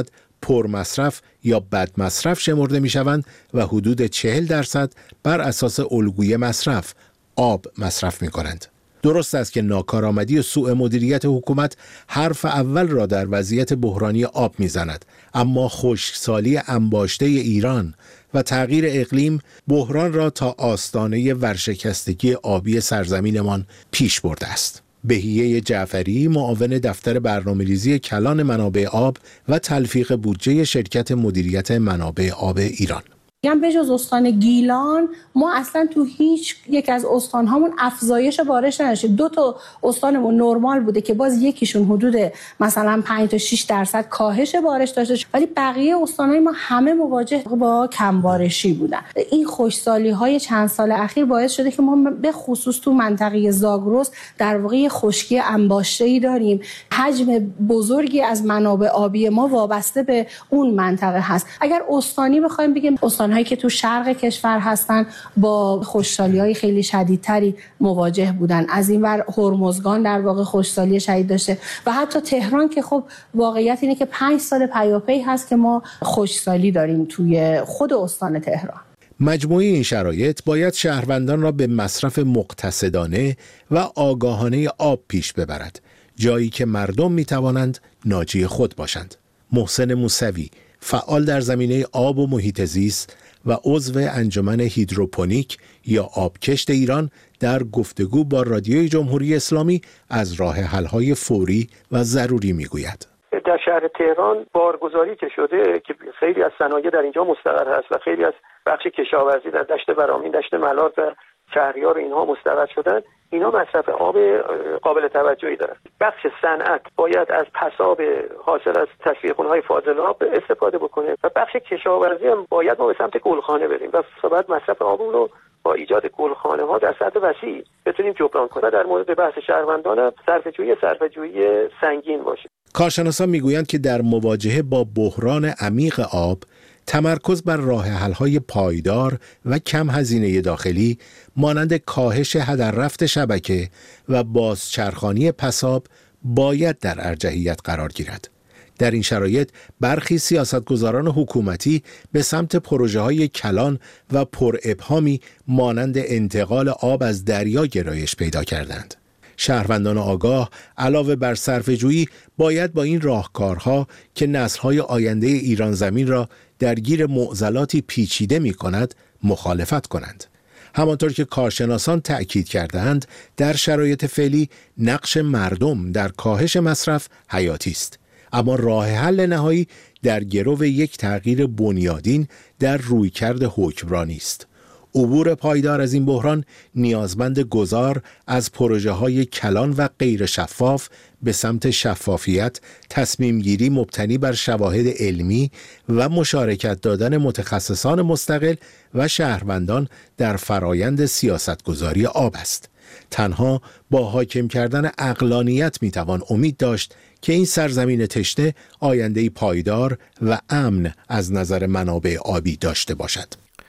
Speaker 2: پر مصرف یا بد مصرف شمرده می شوند و حدود چهل درصد بر اساس الگوی مصرف آب مصرف می کنند. درست است که ناکارآمدی و سوء مدیریت حکومت حرف اول را در وضعیت بحرانی آب می‌زند، اما خشکسالی انباشته ایران و تغییر اقلیم بحران را تا آستانه ورشکستگی آبی سرزمینمان پیش برده است. بهیه جعفری، معاون دفتر برنامه‌ریزی کلان منابع آب و تلفیق بودجه شرکت مدیریت منابع آب ایران:
Speaker 14: میگم به جز استان گیلان ما اصلا تو هیچ یک از استانهامون افزایش بارش نداشتیم. دو تا استانمون نرمال بوده که باز یکیشون حدود مثلا پنج تا شش درصد کاهش بارش داشته، ولی بقیه استانهای ما همه مواجه با کم بارشی بودن. این خشکسالی‌های چند سال اخیر باعث شده که ما به خصوص تو منطقه زاگرس در واقع خشکی انباشته‌ای داریم. حجم بزرگی از منابع آبی ما وابسته به اون منطقه هست. اگر استانی بخوایم بگیم، استان هایی که تو شرق کشور هستن با خشکسالی‌های خیلی شدیدتری مواجه بودن. از این ور هرمزگان در واقع خشکسالی شدید داشته و حتی تهران که خب واقعیت اینه که پنج سال پیاپی هست که ما خشکسالی داریم توی خود استان تهران.
Speaker 2: مجموعه این شرایط باید شهروندان را به مصرف مقتصدانه و آگاهانه آب پیش ببرد، جایی که مردم می توانند ناجی خود باشند. محسن موسوی، فعال در زمینه آب و محیط زیست و عضو انجمن هیدروپونیک یا آبکشت ایران، در گفتگو با رادیوی جمهوری اسلامی از راه حل‌های فوری و ضروری میگوید.
Speaker 15: در شهر تهران بارگذاری که شده که خیلی از صنایع در اینجا مستقر هست و خیلی از بخش کشاورزی در دشت برامین، دشت ملار و شهریار اینها مستقر شدن، اینا مصرف آب قابل توجهی دارن. بخش صنعت باید از پساب حاصل از تصفیه خونه‌های فاضلاب استفاده بکنه و بخش کشاورزی هم باید ما به سمت گلخانه بریم و باید مصرف آب رو با ایجاد گلخانه ها در سطح وسیع بتونیم جبران کنیم. در مورد بحث شهروندان هم صرفه‌جویی صرفه‌جویی سنگین باشه.
Speaker 2: کارشناسان میگویند که در مواجهه با بحران عمیق آب، تمرکز بر راه حل‌های پایدار و کم هزینه داخلی مانند کاهش هدر رفت شبکه و بازچرخانی پساب باید در ارجحیت قرار گیرد. در این شرایط برخی سیاستگزاران حکومتی به سمت پروژه‌های کلان و پر ابهامی مانند انتقال آب از دریا گرایش پیدا کردند. شهروندان آگاه علاوه بر صرفه‌جویی باید با این راهکارها که نسل‌های آینده ایران زمین را درگیر معضلاتی پیچیده می‌کند مخالفت کنند. همانطور که کارشناسان تأکید کردند، در شرایط فعلی نقش مردم در کاهش مصرف حیاتی است، اما راه حل نهایی در گرو یک تغییر بنیادین در رویکرد حکمرانی است. عبور پایدار از این بحران نیازمند گذار از پروژه‌های کلان و غیر شفاف به سمت شفافیت، تصمیم گیری مبتنی بر شواهد علمی و مشارکت دادن متخصصان مستقل و شهروندان در فرایند سیاستگذاری آب است. تنها با حاکم کردن عقلانیت میتوان امید داشت که این سرزمین تشنه آینده‌ای پایدار و امن از نظر منابع آبی داشته باشد.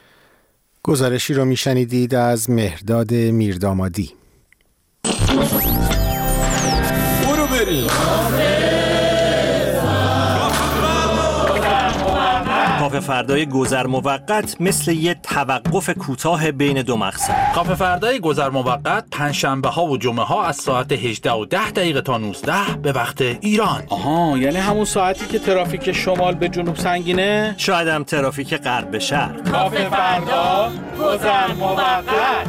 Speaker 2: گزارشی رو میشنیدید از مهرداد میردامادی.
Speaker 1: برو بریم.
Speaker 16: کافه فردای گذر موقت مثل یه توقف کوتاه بین دو مقصد.
Speaker 17: کافه فردای گذر موقت پنجشنبه ها و جمعه ها از ساعت هجده و ده دقیقه تا نوزده به وقت ایران.
Speaker 10: آها، یعنی همون ساعتی که ترافیک شمال به جنوب سنگینه؟
Speaker 16: شاید هم ترافیک غرب به شرق.
Speaker 17: کافه فردا گذر موقت.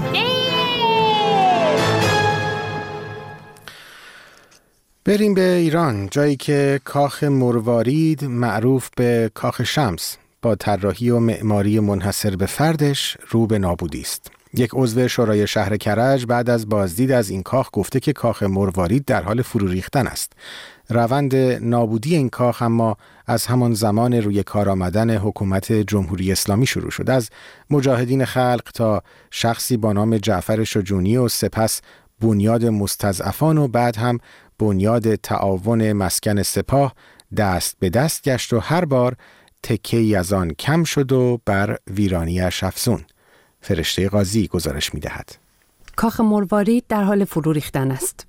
Speaker 2: بریم به ایران، جایی که کاخ مروارید معروف به کاخ شمس با طراحی و معماری منحصر به فردش رو به نابودی است. یک عضو شورای شهر کرج بعد از بازدید از این کاخ گفته که کاخ مروارید در حال فرو ریختن است. روند نابودی این کاخ اما از همان زمان روی کار آمدن حکومت جمهوری اسلامی شروع شد. از مجاهدین خلق تا شخصی با نام جعفر شجونی و سپس بنیاد مستضعفان و بعد هم بنیاد تعاون مسکن سپاه دست به دست گشت و هر بار تکه‌ای از آن کم شد و بر ویرانی‌اش افزون. فرشته قاضی گزارش می‌دهد.
Speaker 18: کاخ مروارید در حال فرو ریختن است.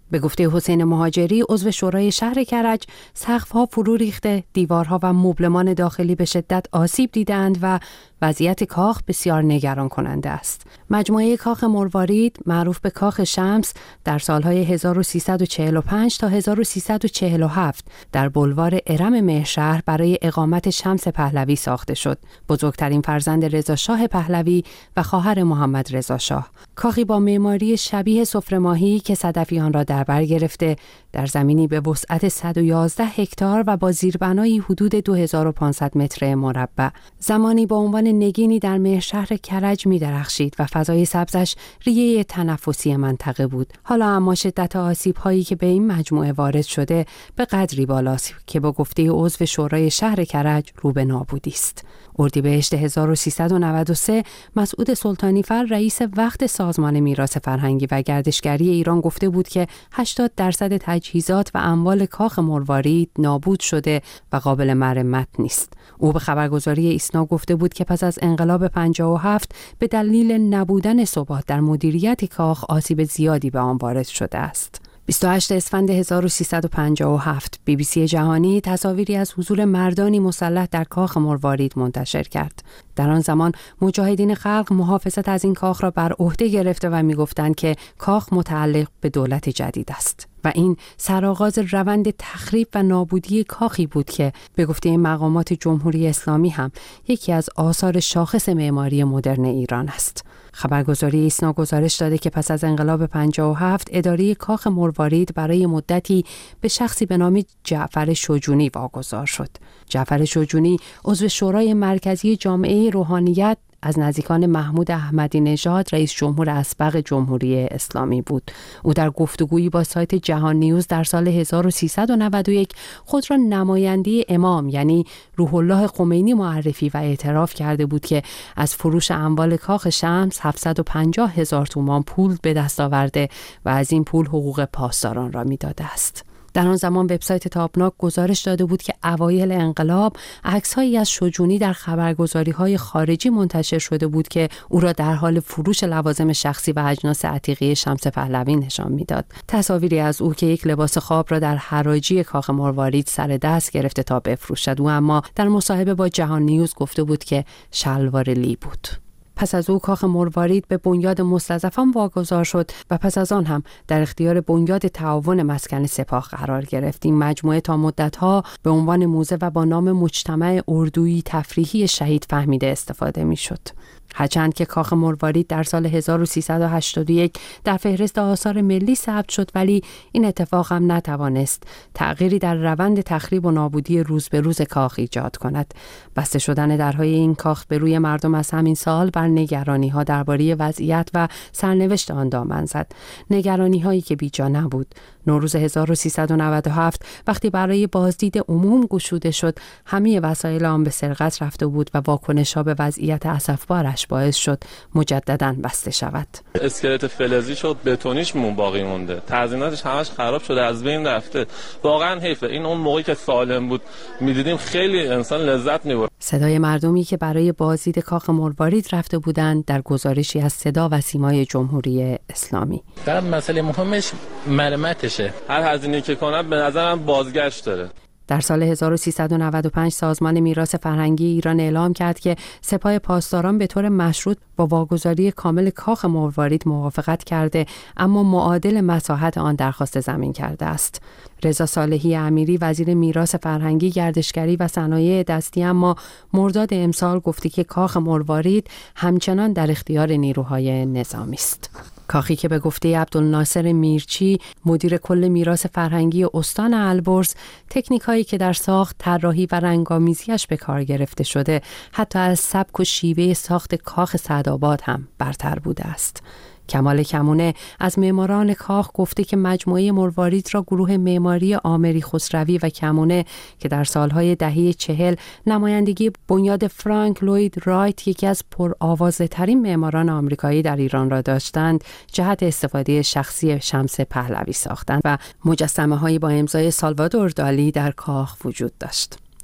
Speaker 18: به گفته حسین مهاجری عضو شورای شهر کرج، سقف‌ها فرو ریخته، دیوارها و مبلمان داخلی به شدت آسیب دیدند و وضعیت کاخ بسیار نگران کننده است. مجموعه کاخ مروارید معروف به کاخ شمس در سالهای هزار و سیصد و چهل و پنج تا هزار و سیصد و چهل و هفت در بلوار ارم مهرشهر برای اقامت شمس پهلوی ساخته شد، بزرگترین فرزند رضا شاه پهلوی و خواهر محمد رضا شاه. کاخی با معماری شبیه سفره ماهی که صدفی آن را در بر گرفته، در زمینی به وسعت صد و یازده هکتار و با زیربنایی حدود دو هزار و پانصد متر مربع. زمانی با عنوان نگینی در مهرشهر کرج می درخشید و فضای سبزش ریه تنفسی منطقه بود. حالا اما شدت آسیب هایی که به این مجموعه وارد شده به قدری بالاست که با گفته عضو شورای شهر کرج رو به نابودی است. اردیبهشت هزار و سیصد و نود و سه مسعود سلطانیفر رئیس وقت سازمان میراث فرهنگی و گردشگری ایران گفته بود که هشتاد درصد تجهیزات و اموال کاخ مروارید نابود شده و قابل مرمت نیست. او به خبرگزاری ایسنا گفته بود که پس از انقلاب پنجاه و هفت به دلیل نبودن ثبات در مدیریت کاخ آسیب زیادی به آن وارد شده است. بیست و هشتم اسفند هزار و سیصد و پنجاه و هفت بی بی سی جهانی تصاویری از حضور مردانی مسلح در کاخ مروارید منتشر کرد. در آن زمان مجاهدین خلق محافظت از این کاخ را بر عهده گرفته و می‌گفتند که کاخ متعلق به دولت جدید است و این سرآغاز روند تخریب و نابودی کاخی بود که به گفته مقامات جمهوری اسلامی هم یکی از آثار شاخص معماری مدرن ایران است. خبرگزاری ایسنا گزارش داده که پس از انقلاب پنجاه و هفت اداره کاخ مروارید برای مدتی به شخصی به نام جعفر شجونی واگذار شد. جعفر شجونی عضو شورای مرکزی جامعه روحانیت از نزدیکان محمود احمدی نژاد رئیس جمهور اسبق جمهوری اسلامی بود. او در گفتگویی با سایت جهان نیوز در سال هزار و سیصد و نود و یک خود را نماینده امام یعنی روح الله خمینی معرفی و اعتراف کرده بود که از فروش اموال کاخ شمس هفتصد و پنجاه هزار تومان پول به دست آورده و از این پول حقوق پاسداران را می‌داده است. در آن زمان وبسایت تابناک گزارش داده بود که اوایل انقلاب عکس‌هایی از شجونی در خبرگزاری‌های خارجی منتشر شده بود که او را در حال فروش لوازم شخصی و اجناس عتیقه شمس پهلوی نشان می‌داد. تصاویری از او که یک لباس خواب را در حراجی کاخ مروارید سر دست گرفته تا بفروشد. او اما در مصاحبه با جهان نیوز گفته بود که شلوار لی بود. پس از او کاخ مروارید به بنیاد مستضعفان واگذار شد و پس از آن هم در اختیار بنیاد تعاون مسکن سپاه قرار گرفت. این مجموعه تا مدت‌ها به عنوان موزه و با نام مجتمع اردویی تفریحی شهید فهمیده استفاده می‌شد. هرچند که کاخ مروارید در سال هزار و سیصد و هشتاد و یک در فهرست آثار ملی ثبت شد، ولی این اتفاق هم نتوانست تغییری در روند تخریب و نابودی روز به روز کاخ ایجاد کند. بسته شدن درهای این کاخ به روی مردم از همین سال بر نگرانی‌ها درباره وضعیت و سرنوشت آن دامن زد. نگرانی‌هایی که بیجا نبود. نوروز هزار و سیصد و نود و هفت وقتی برای بازدید عموم گشوده شد، همه وسایل آن به سرقت رفته بود و واکنش‌ها به وضعیت اسفبارش باعث شد مجدداً بسته شود.
Speaker 19: اسکلت فلزی شد، بتونیش مون باقی مونده، تزییناتش همش خراب شده، از بین رفته. واقعاً حیفه. این اون موقعی که سالم بود می‌دیدیم خیلی انسان لذت می‌برد.
Speaker 18: صدای مردمی که برای بازدید کاخ مروارید رفته بودند در گزارشی از صدا و سیمای جمهوری اسلامی.
Speaker 19: در مسئله مهمش مرمتشه. هر هزینه‌ای که کنه به نظرم بازگشت داره.
Speaker 18: در سال هزار و سیصد و نود و پنج سازمان میراث فرهنگی ایران اعلام کرد که سپاه پاسداران به طور مشروط با واگذاری کامل کاخ مروارید موافقت کرده، اما معادل مساحت آن درخواست زمین کرده است. رضا صالحی امیری وزیر میراث فرهنگی، گردشگری و صنایع دستی اما مرداد امسال گفته که کاخ مروارید همچنان در اختیار نیروهای نظامی است. کاخی که به گفته عبدالناصر میرچی مدیر کل میراث فرهنگی استان البرز، تکنیکایی که در ساخت، طراحی و رنگامیزیش به کار گرفته شده حتی از سبک و شیوه ساخت کاخ سعدآباد هم برتر بوده است. کمال کمونه از معماران کاخ گفته که مجموعه مروارید را گروه معماری آمری خسروی و کمونه که در سالهای دهه چهل نمایندگی بنیاد فرانک لوید رایت، یکی از پرآوازه ترین معماران آمریکایی در ایران را داشتند، جهت استفاده شخصی شمس پهلوی ساختند و مجسمه هایی با امضای سالوادور دالی در کاخ وجود داشت.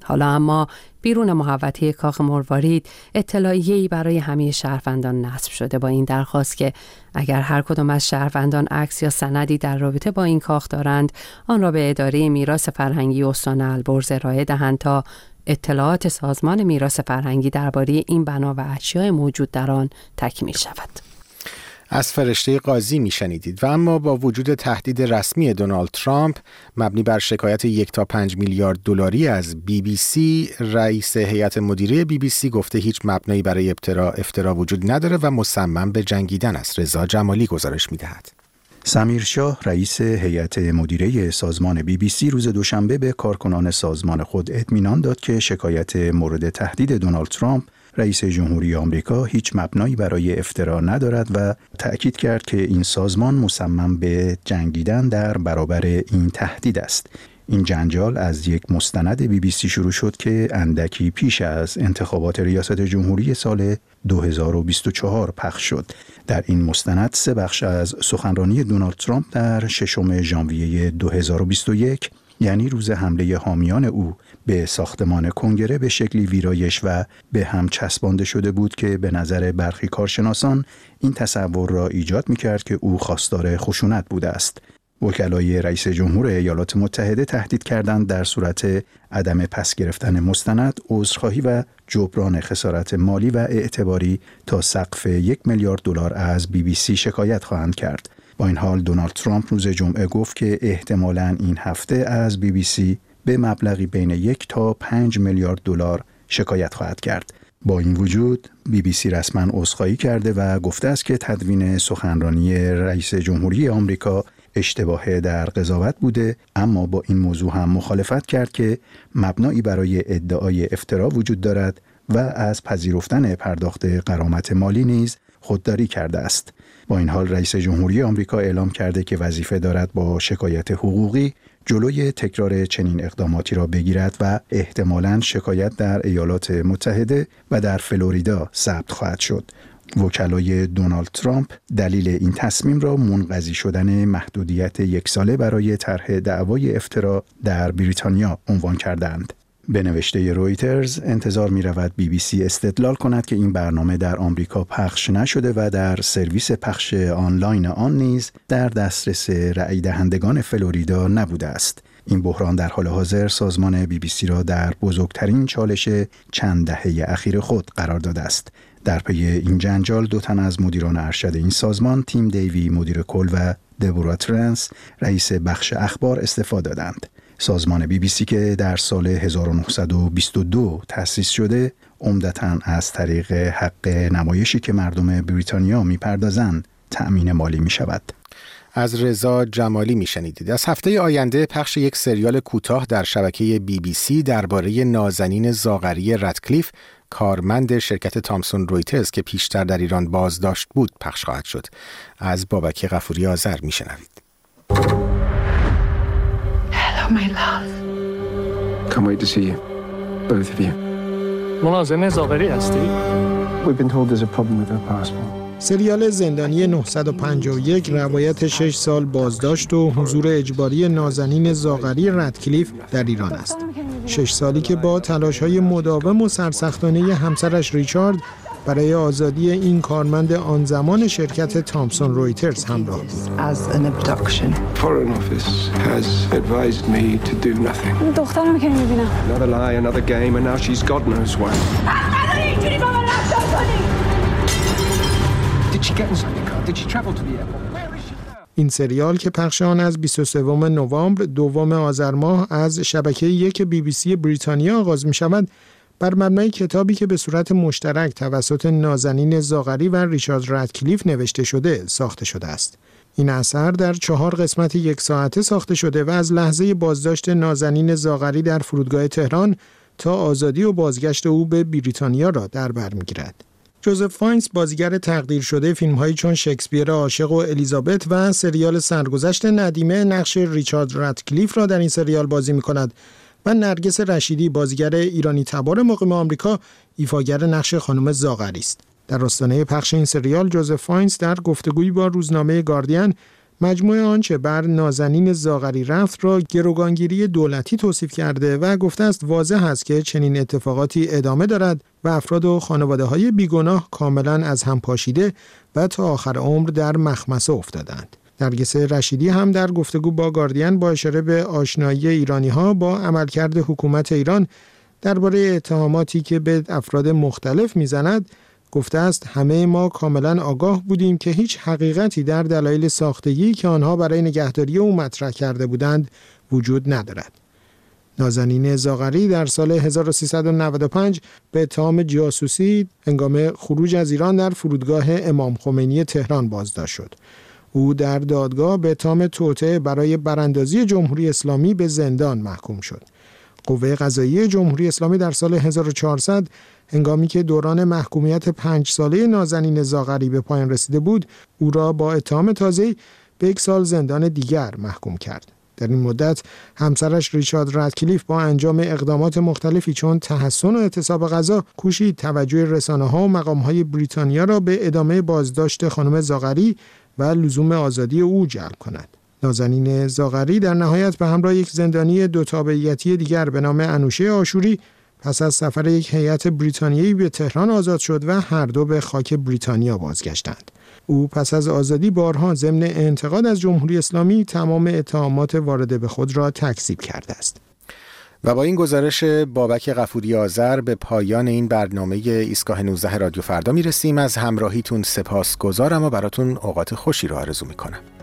Speaker 18: حالا اما بیرون محوطه کاخ مروارید اطلاعیه‌ای برای همه شهروندان نصب شده با این درخواست که اگر هر کدام از شهروندان عکس یا سندی در رابطه با این کاخ دارند آن را به اداره میراث فرهنگی استان البرز ارائه دهند تا اطلاعات سازمان میراث فرهنگی درباره این بنا و اشیاء موجود در آن تکمیل شود.
Speaker 2: از فرشته قاضی میشنیدید. و اما با وجود تهدید رسمی دونالد ترامپ مبنی بر شکایت یک تا پنج میلیارد دلاری از بی بی سی، رئیس هیئت مدیره بی بی سی گفته هیچ مبنایی برای افترا افترا وجود نداره و مصمم به جنگیدن است. رضا جمالی گزارش میدهد.
Speaker 20: سمیر شاه رئیس هیئت مدیره سازمان بی بی سی روز دوشنبه به کارکنان سازمان خود اطمینان داد که شکایت مورد تهدید دونالد ترامپ رئیس جمهوری آمریکا هیچ مبنایی برای افترا ندارد و تأکید کرد که این سازمان مصمم به جنگیدن در برابر این تهدید است. این جنجال از یک مستند بی بی سی شروع شد که اندکی پیش از انتخابات ریاست جمهوری سال دو هزار و بیست و چهار پخش شد. در این مستند سه بخش از سخنرانی دونالد ترامپ در ششم ژانویه دو هزار و بیست و یک، یعنی روز حمله حامیان او به ساختمان کنگره، به شکلی ویرایش و به هم چسبانده شده بود که به نظر برخی کارشناسان این تصور را ایجاد می‌کرد که او خواستار خشونت بوده است. وکلای رئیس جمهور ایالات متحده تهدید کردند در صورت عدم پس گرفتن مستند، عذرخواهی و جبران خسارت مالی و اعتباری تا سقف یک میلیارد دلار از بی بی سی شکایت خواهند کرد. با این حال دونالد ترامپ روز جمعه گفت که احتمالاً این هفته از بی بی سی به مبلغی بین یک تا پنج میلیارد دلار شکایت خواهد کرد. با این وجود بی بی سی رسما عذرخواهی کرده و گفته است که تدوین سخنرانی رئیس جمهوری آمریکا اشتباه در قضاوت بوده، اما با این موضوع هم مخالفت کرد که مبنایی برای ادعای افترا وجود دارد و از پذیرفتن پرداخت غرامت مالی نیز خودداری کرده است. با این حال رئیس جمهوری آمریکا اعلام کرده که وظیفه دارد با شکایت حقوقی جلوی تکرار چنین اقداماتی را بگیرد و احتمالاً شکایت در ایالات متحده و در فلوریدا ثبت خواهد شد. وکلای دونالد ترامپ دلیل این تصمیم را منقضی شدن محدودیت یک ساله برای طرح دعوای افترا در بریتانیا عنوان کردند. به نوشته رویترز انتظار می رود بی بی سی استدلال کند که این برنامه در آمریکا پخش نشده و در سرویس پخش آنلاین آن نیز در دسترس رأی دهندگان فلوریدا نبوده است. این بحران در حال حاضر سازمان بی بی سی را در بزرگترین چالش چند دهه اخیر خود قرار داده است. در پی این جنجال دو تن از مدیران ارشد این سازمان، تیم دیوی مدیر کل و دبورا ترنس رئیس بخش اخبار استعفا دادند. سازمان بی بی سی که در سال هزار و نهصد و بیست و دو تأسیس شده، عمدتاً از طریق حق نمایشی که مردم بریتانیا می‌پردازند تأمین مالی می‌شود.
Speaker 2: از رضا جمالی میشنیدید. از هفته آینده پخش یک سریال کوتاه در شبکه بی بی سی درباره نازنین زاغری رادکلیف، کارمند شرکت تامسون رویترز که پیشتر در ایران بازداشت بود، پخش خواهد شد. از بابک غفوری آذر میشنوید.
Speaker 21: Hello my love.
Speaker 22: Can't wait to see you. Both of you.
Speaker 21: منازنین زاغری هستی؟
Speaker 22: We've been told there's a problem with her passport.
Speaker 23: سریال زندانی نهصد و پنجاه و یک روایت شش سال بازداشت و حضور اجباری نازنین زاغری رادکلیف در ایران است. شش سالی که با تلاش‌های مداوم و سرسختانه همسرش ریچارد برای آزادی این کارمند آن زمان شرکت تامسون رویترز همراه بود.
Speaker 21: As an abduction.
Speaker 22: Foreign Office has advised me to do nothing.
Speaker 21: دخترم که نمی‌بینم.
Speaker 22: Another lie, another game, and now she's God knows what. Did she get inside the car? Did she travel to the airport? Where is she now?
Speaker 23: این سریال که پخش آن از بیست و سوم نوامبر دوم آذر ماه از شبکه یک بی بی سی بریتانیا آغاز می شود، بر مبنای کتابی که به صورت مشترک توسط نازنین زاغری و ریچارد رادکلیف نوشته شده ساخته شده است. این اثر در چهار قسمت یک ساعته ساخته شده و از لحظه بازداشت نازنین زاغری در فرودگاه تهران تا آزادی و بازگشت او به بریتانیا را در بر می‌گیرد. جوزف فاینز بازیگر تقدیر شده فیلم‌هایی چون شکسپیر عاشق و الیزابت و سریال سرگذشت ندیمه نقش ریچارد رادکلیف را در این سریال بازی می‌کند و نرگس رشیدی بازیگر ایرانی تبار مقیم آمریکا ایفاگر نقش خانم زاغری است. در آستانه پخش این سریال جوزف فاینز در گفتگویی با روزنامه گاردین مجموع آنچه بر نازنین زاغری رفت را گروگانگیری دولتی توصیف کرده و گفته است واضح است که چنین اتفاقاتی ادامه دارد و افراد و خانواده‌های بیگناه کاملا از هم پاشیده و تا آخر عمر در مخمصه افتادند. نرگس رشیدی هم در گفتگو با گاردین با اشاره به آشنایی ایرانی‌ها با عملکرد حکومت ایران درباره اتهاماتی که به افراد مختلف میزند گفته است همه ما کاملا آگاه بودیم که هیچ حقیقتی در دلایل ساختگی که آنها برای نگهداری او مطرح کرده بودند وجود ندارد. نازنین زاغری در سال هزار و سیصد و نود و پنج به اتهام جاسوسی هنگام خروج از ایران در فرودگاه امام خمینی تهران بازداشت شد. او در دادگاه به اتهام توطئه برای براندازی جمهوری اسلامی به زندان محکوم شد. قوه قضاییه جمهوری اسلامی در سال هزار و چهارصد هنگامی که دوران محکومیت پنج ساله نازنین زاغری به پایان رسیده بود، او را با اتهام تازه‌ای به یک سال زندان دیگر محکوم کرد. در این مدت همسرش ریچارد رادکلیف با انجام اقدامات مختلفی چون تحسن و اعتصاب غذا کوشید توجه رسانه‌ها و مقام‌های بریتانیا را به ادامه بازداشت خانم زاغری و لزوم آزادی او جلب کند. نازنین زاغری در نهایت به همراه یک زندانی دو تابعیتی دیگر به نام انوشه آشوری پس از سفر یک هیئت بریتانیایی به تهران آزاد شد و هر دو به خاک بریتانیا بازگشتند. او پس از آزادی بارها ضمن انتقاد از جمهوری اسلامی تمام اتهامات وارده به خود را تکذیب کرده است.
Speaker 2: و با این گزارش بابک غفوری آذر به پایان این برنامه ایستگاه نوزده رادیو فردا میرسیم. از همراهیتون سپاسگزارم و براتون اوقات خوشی رو آرزو میکنم.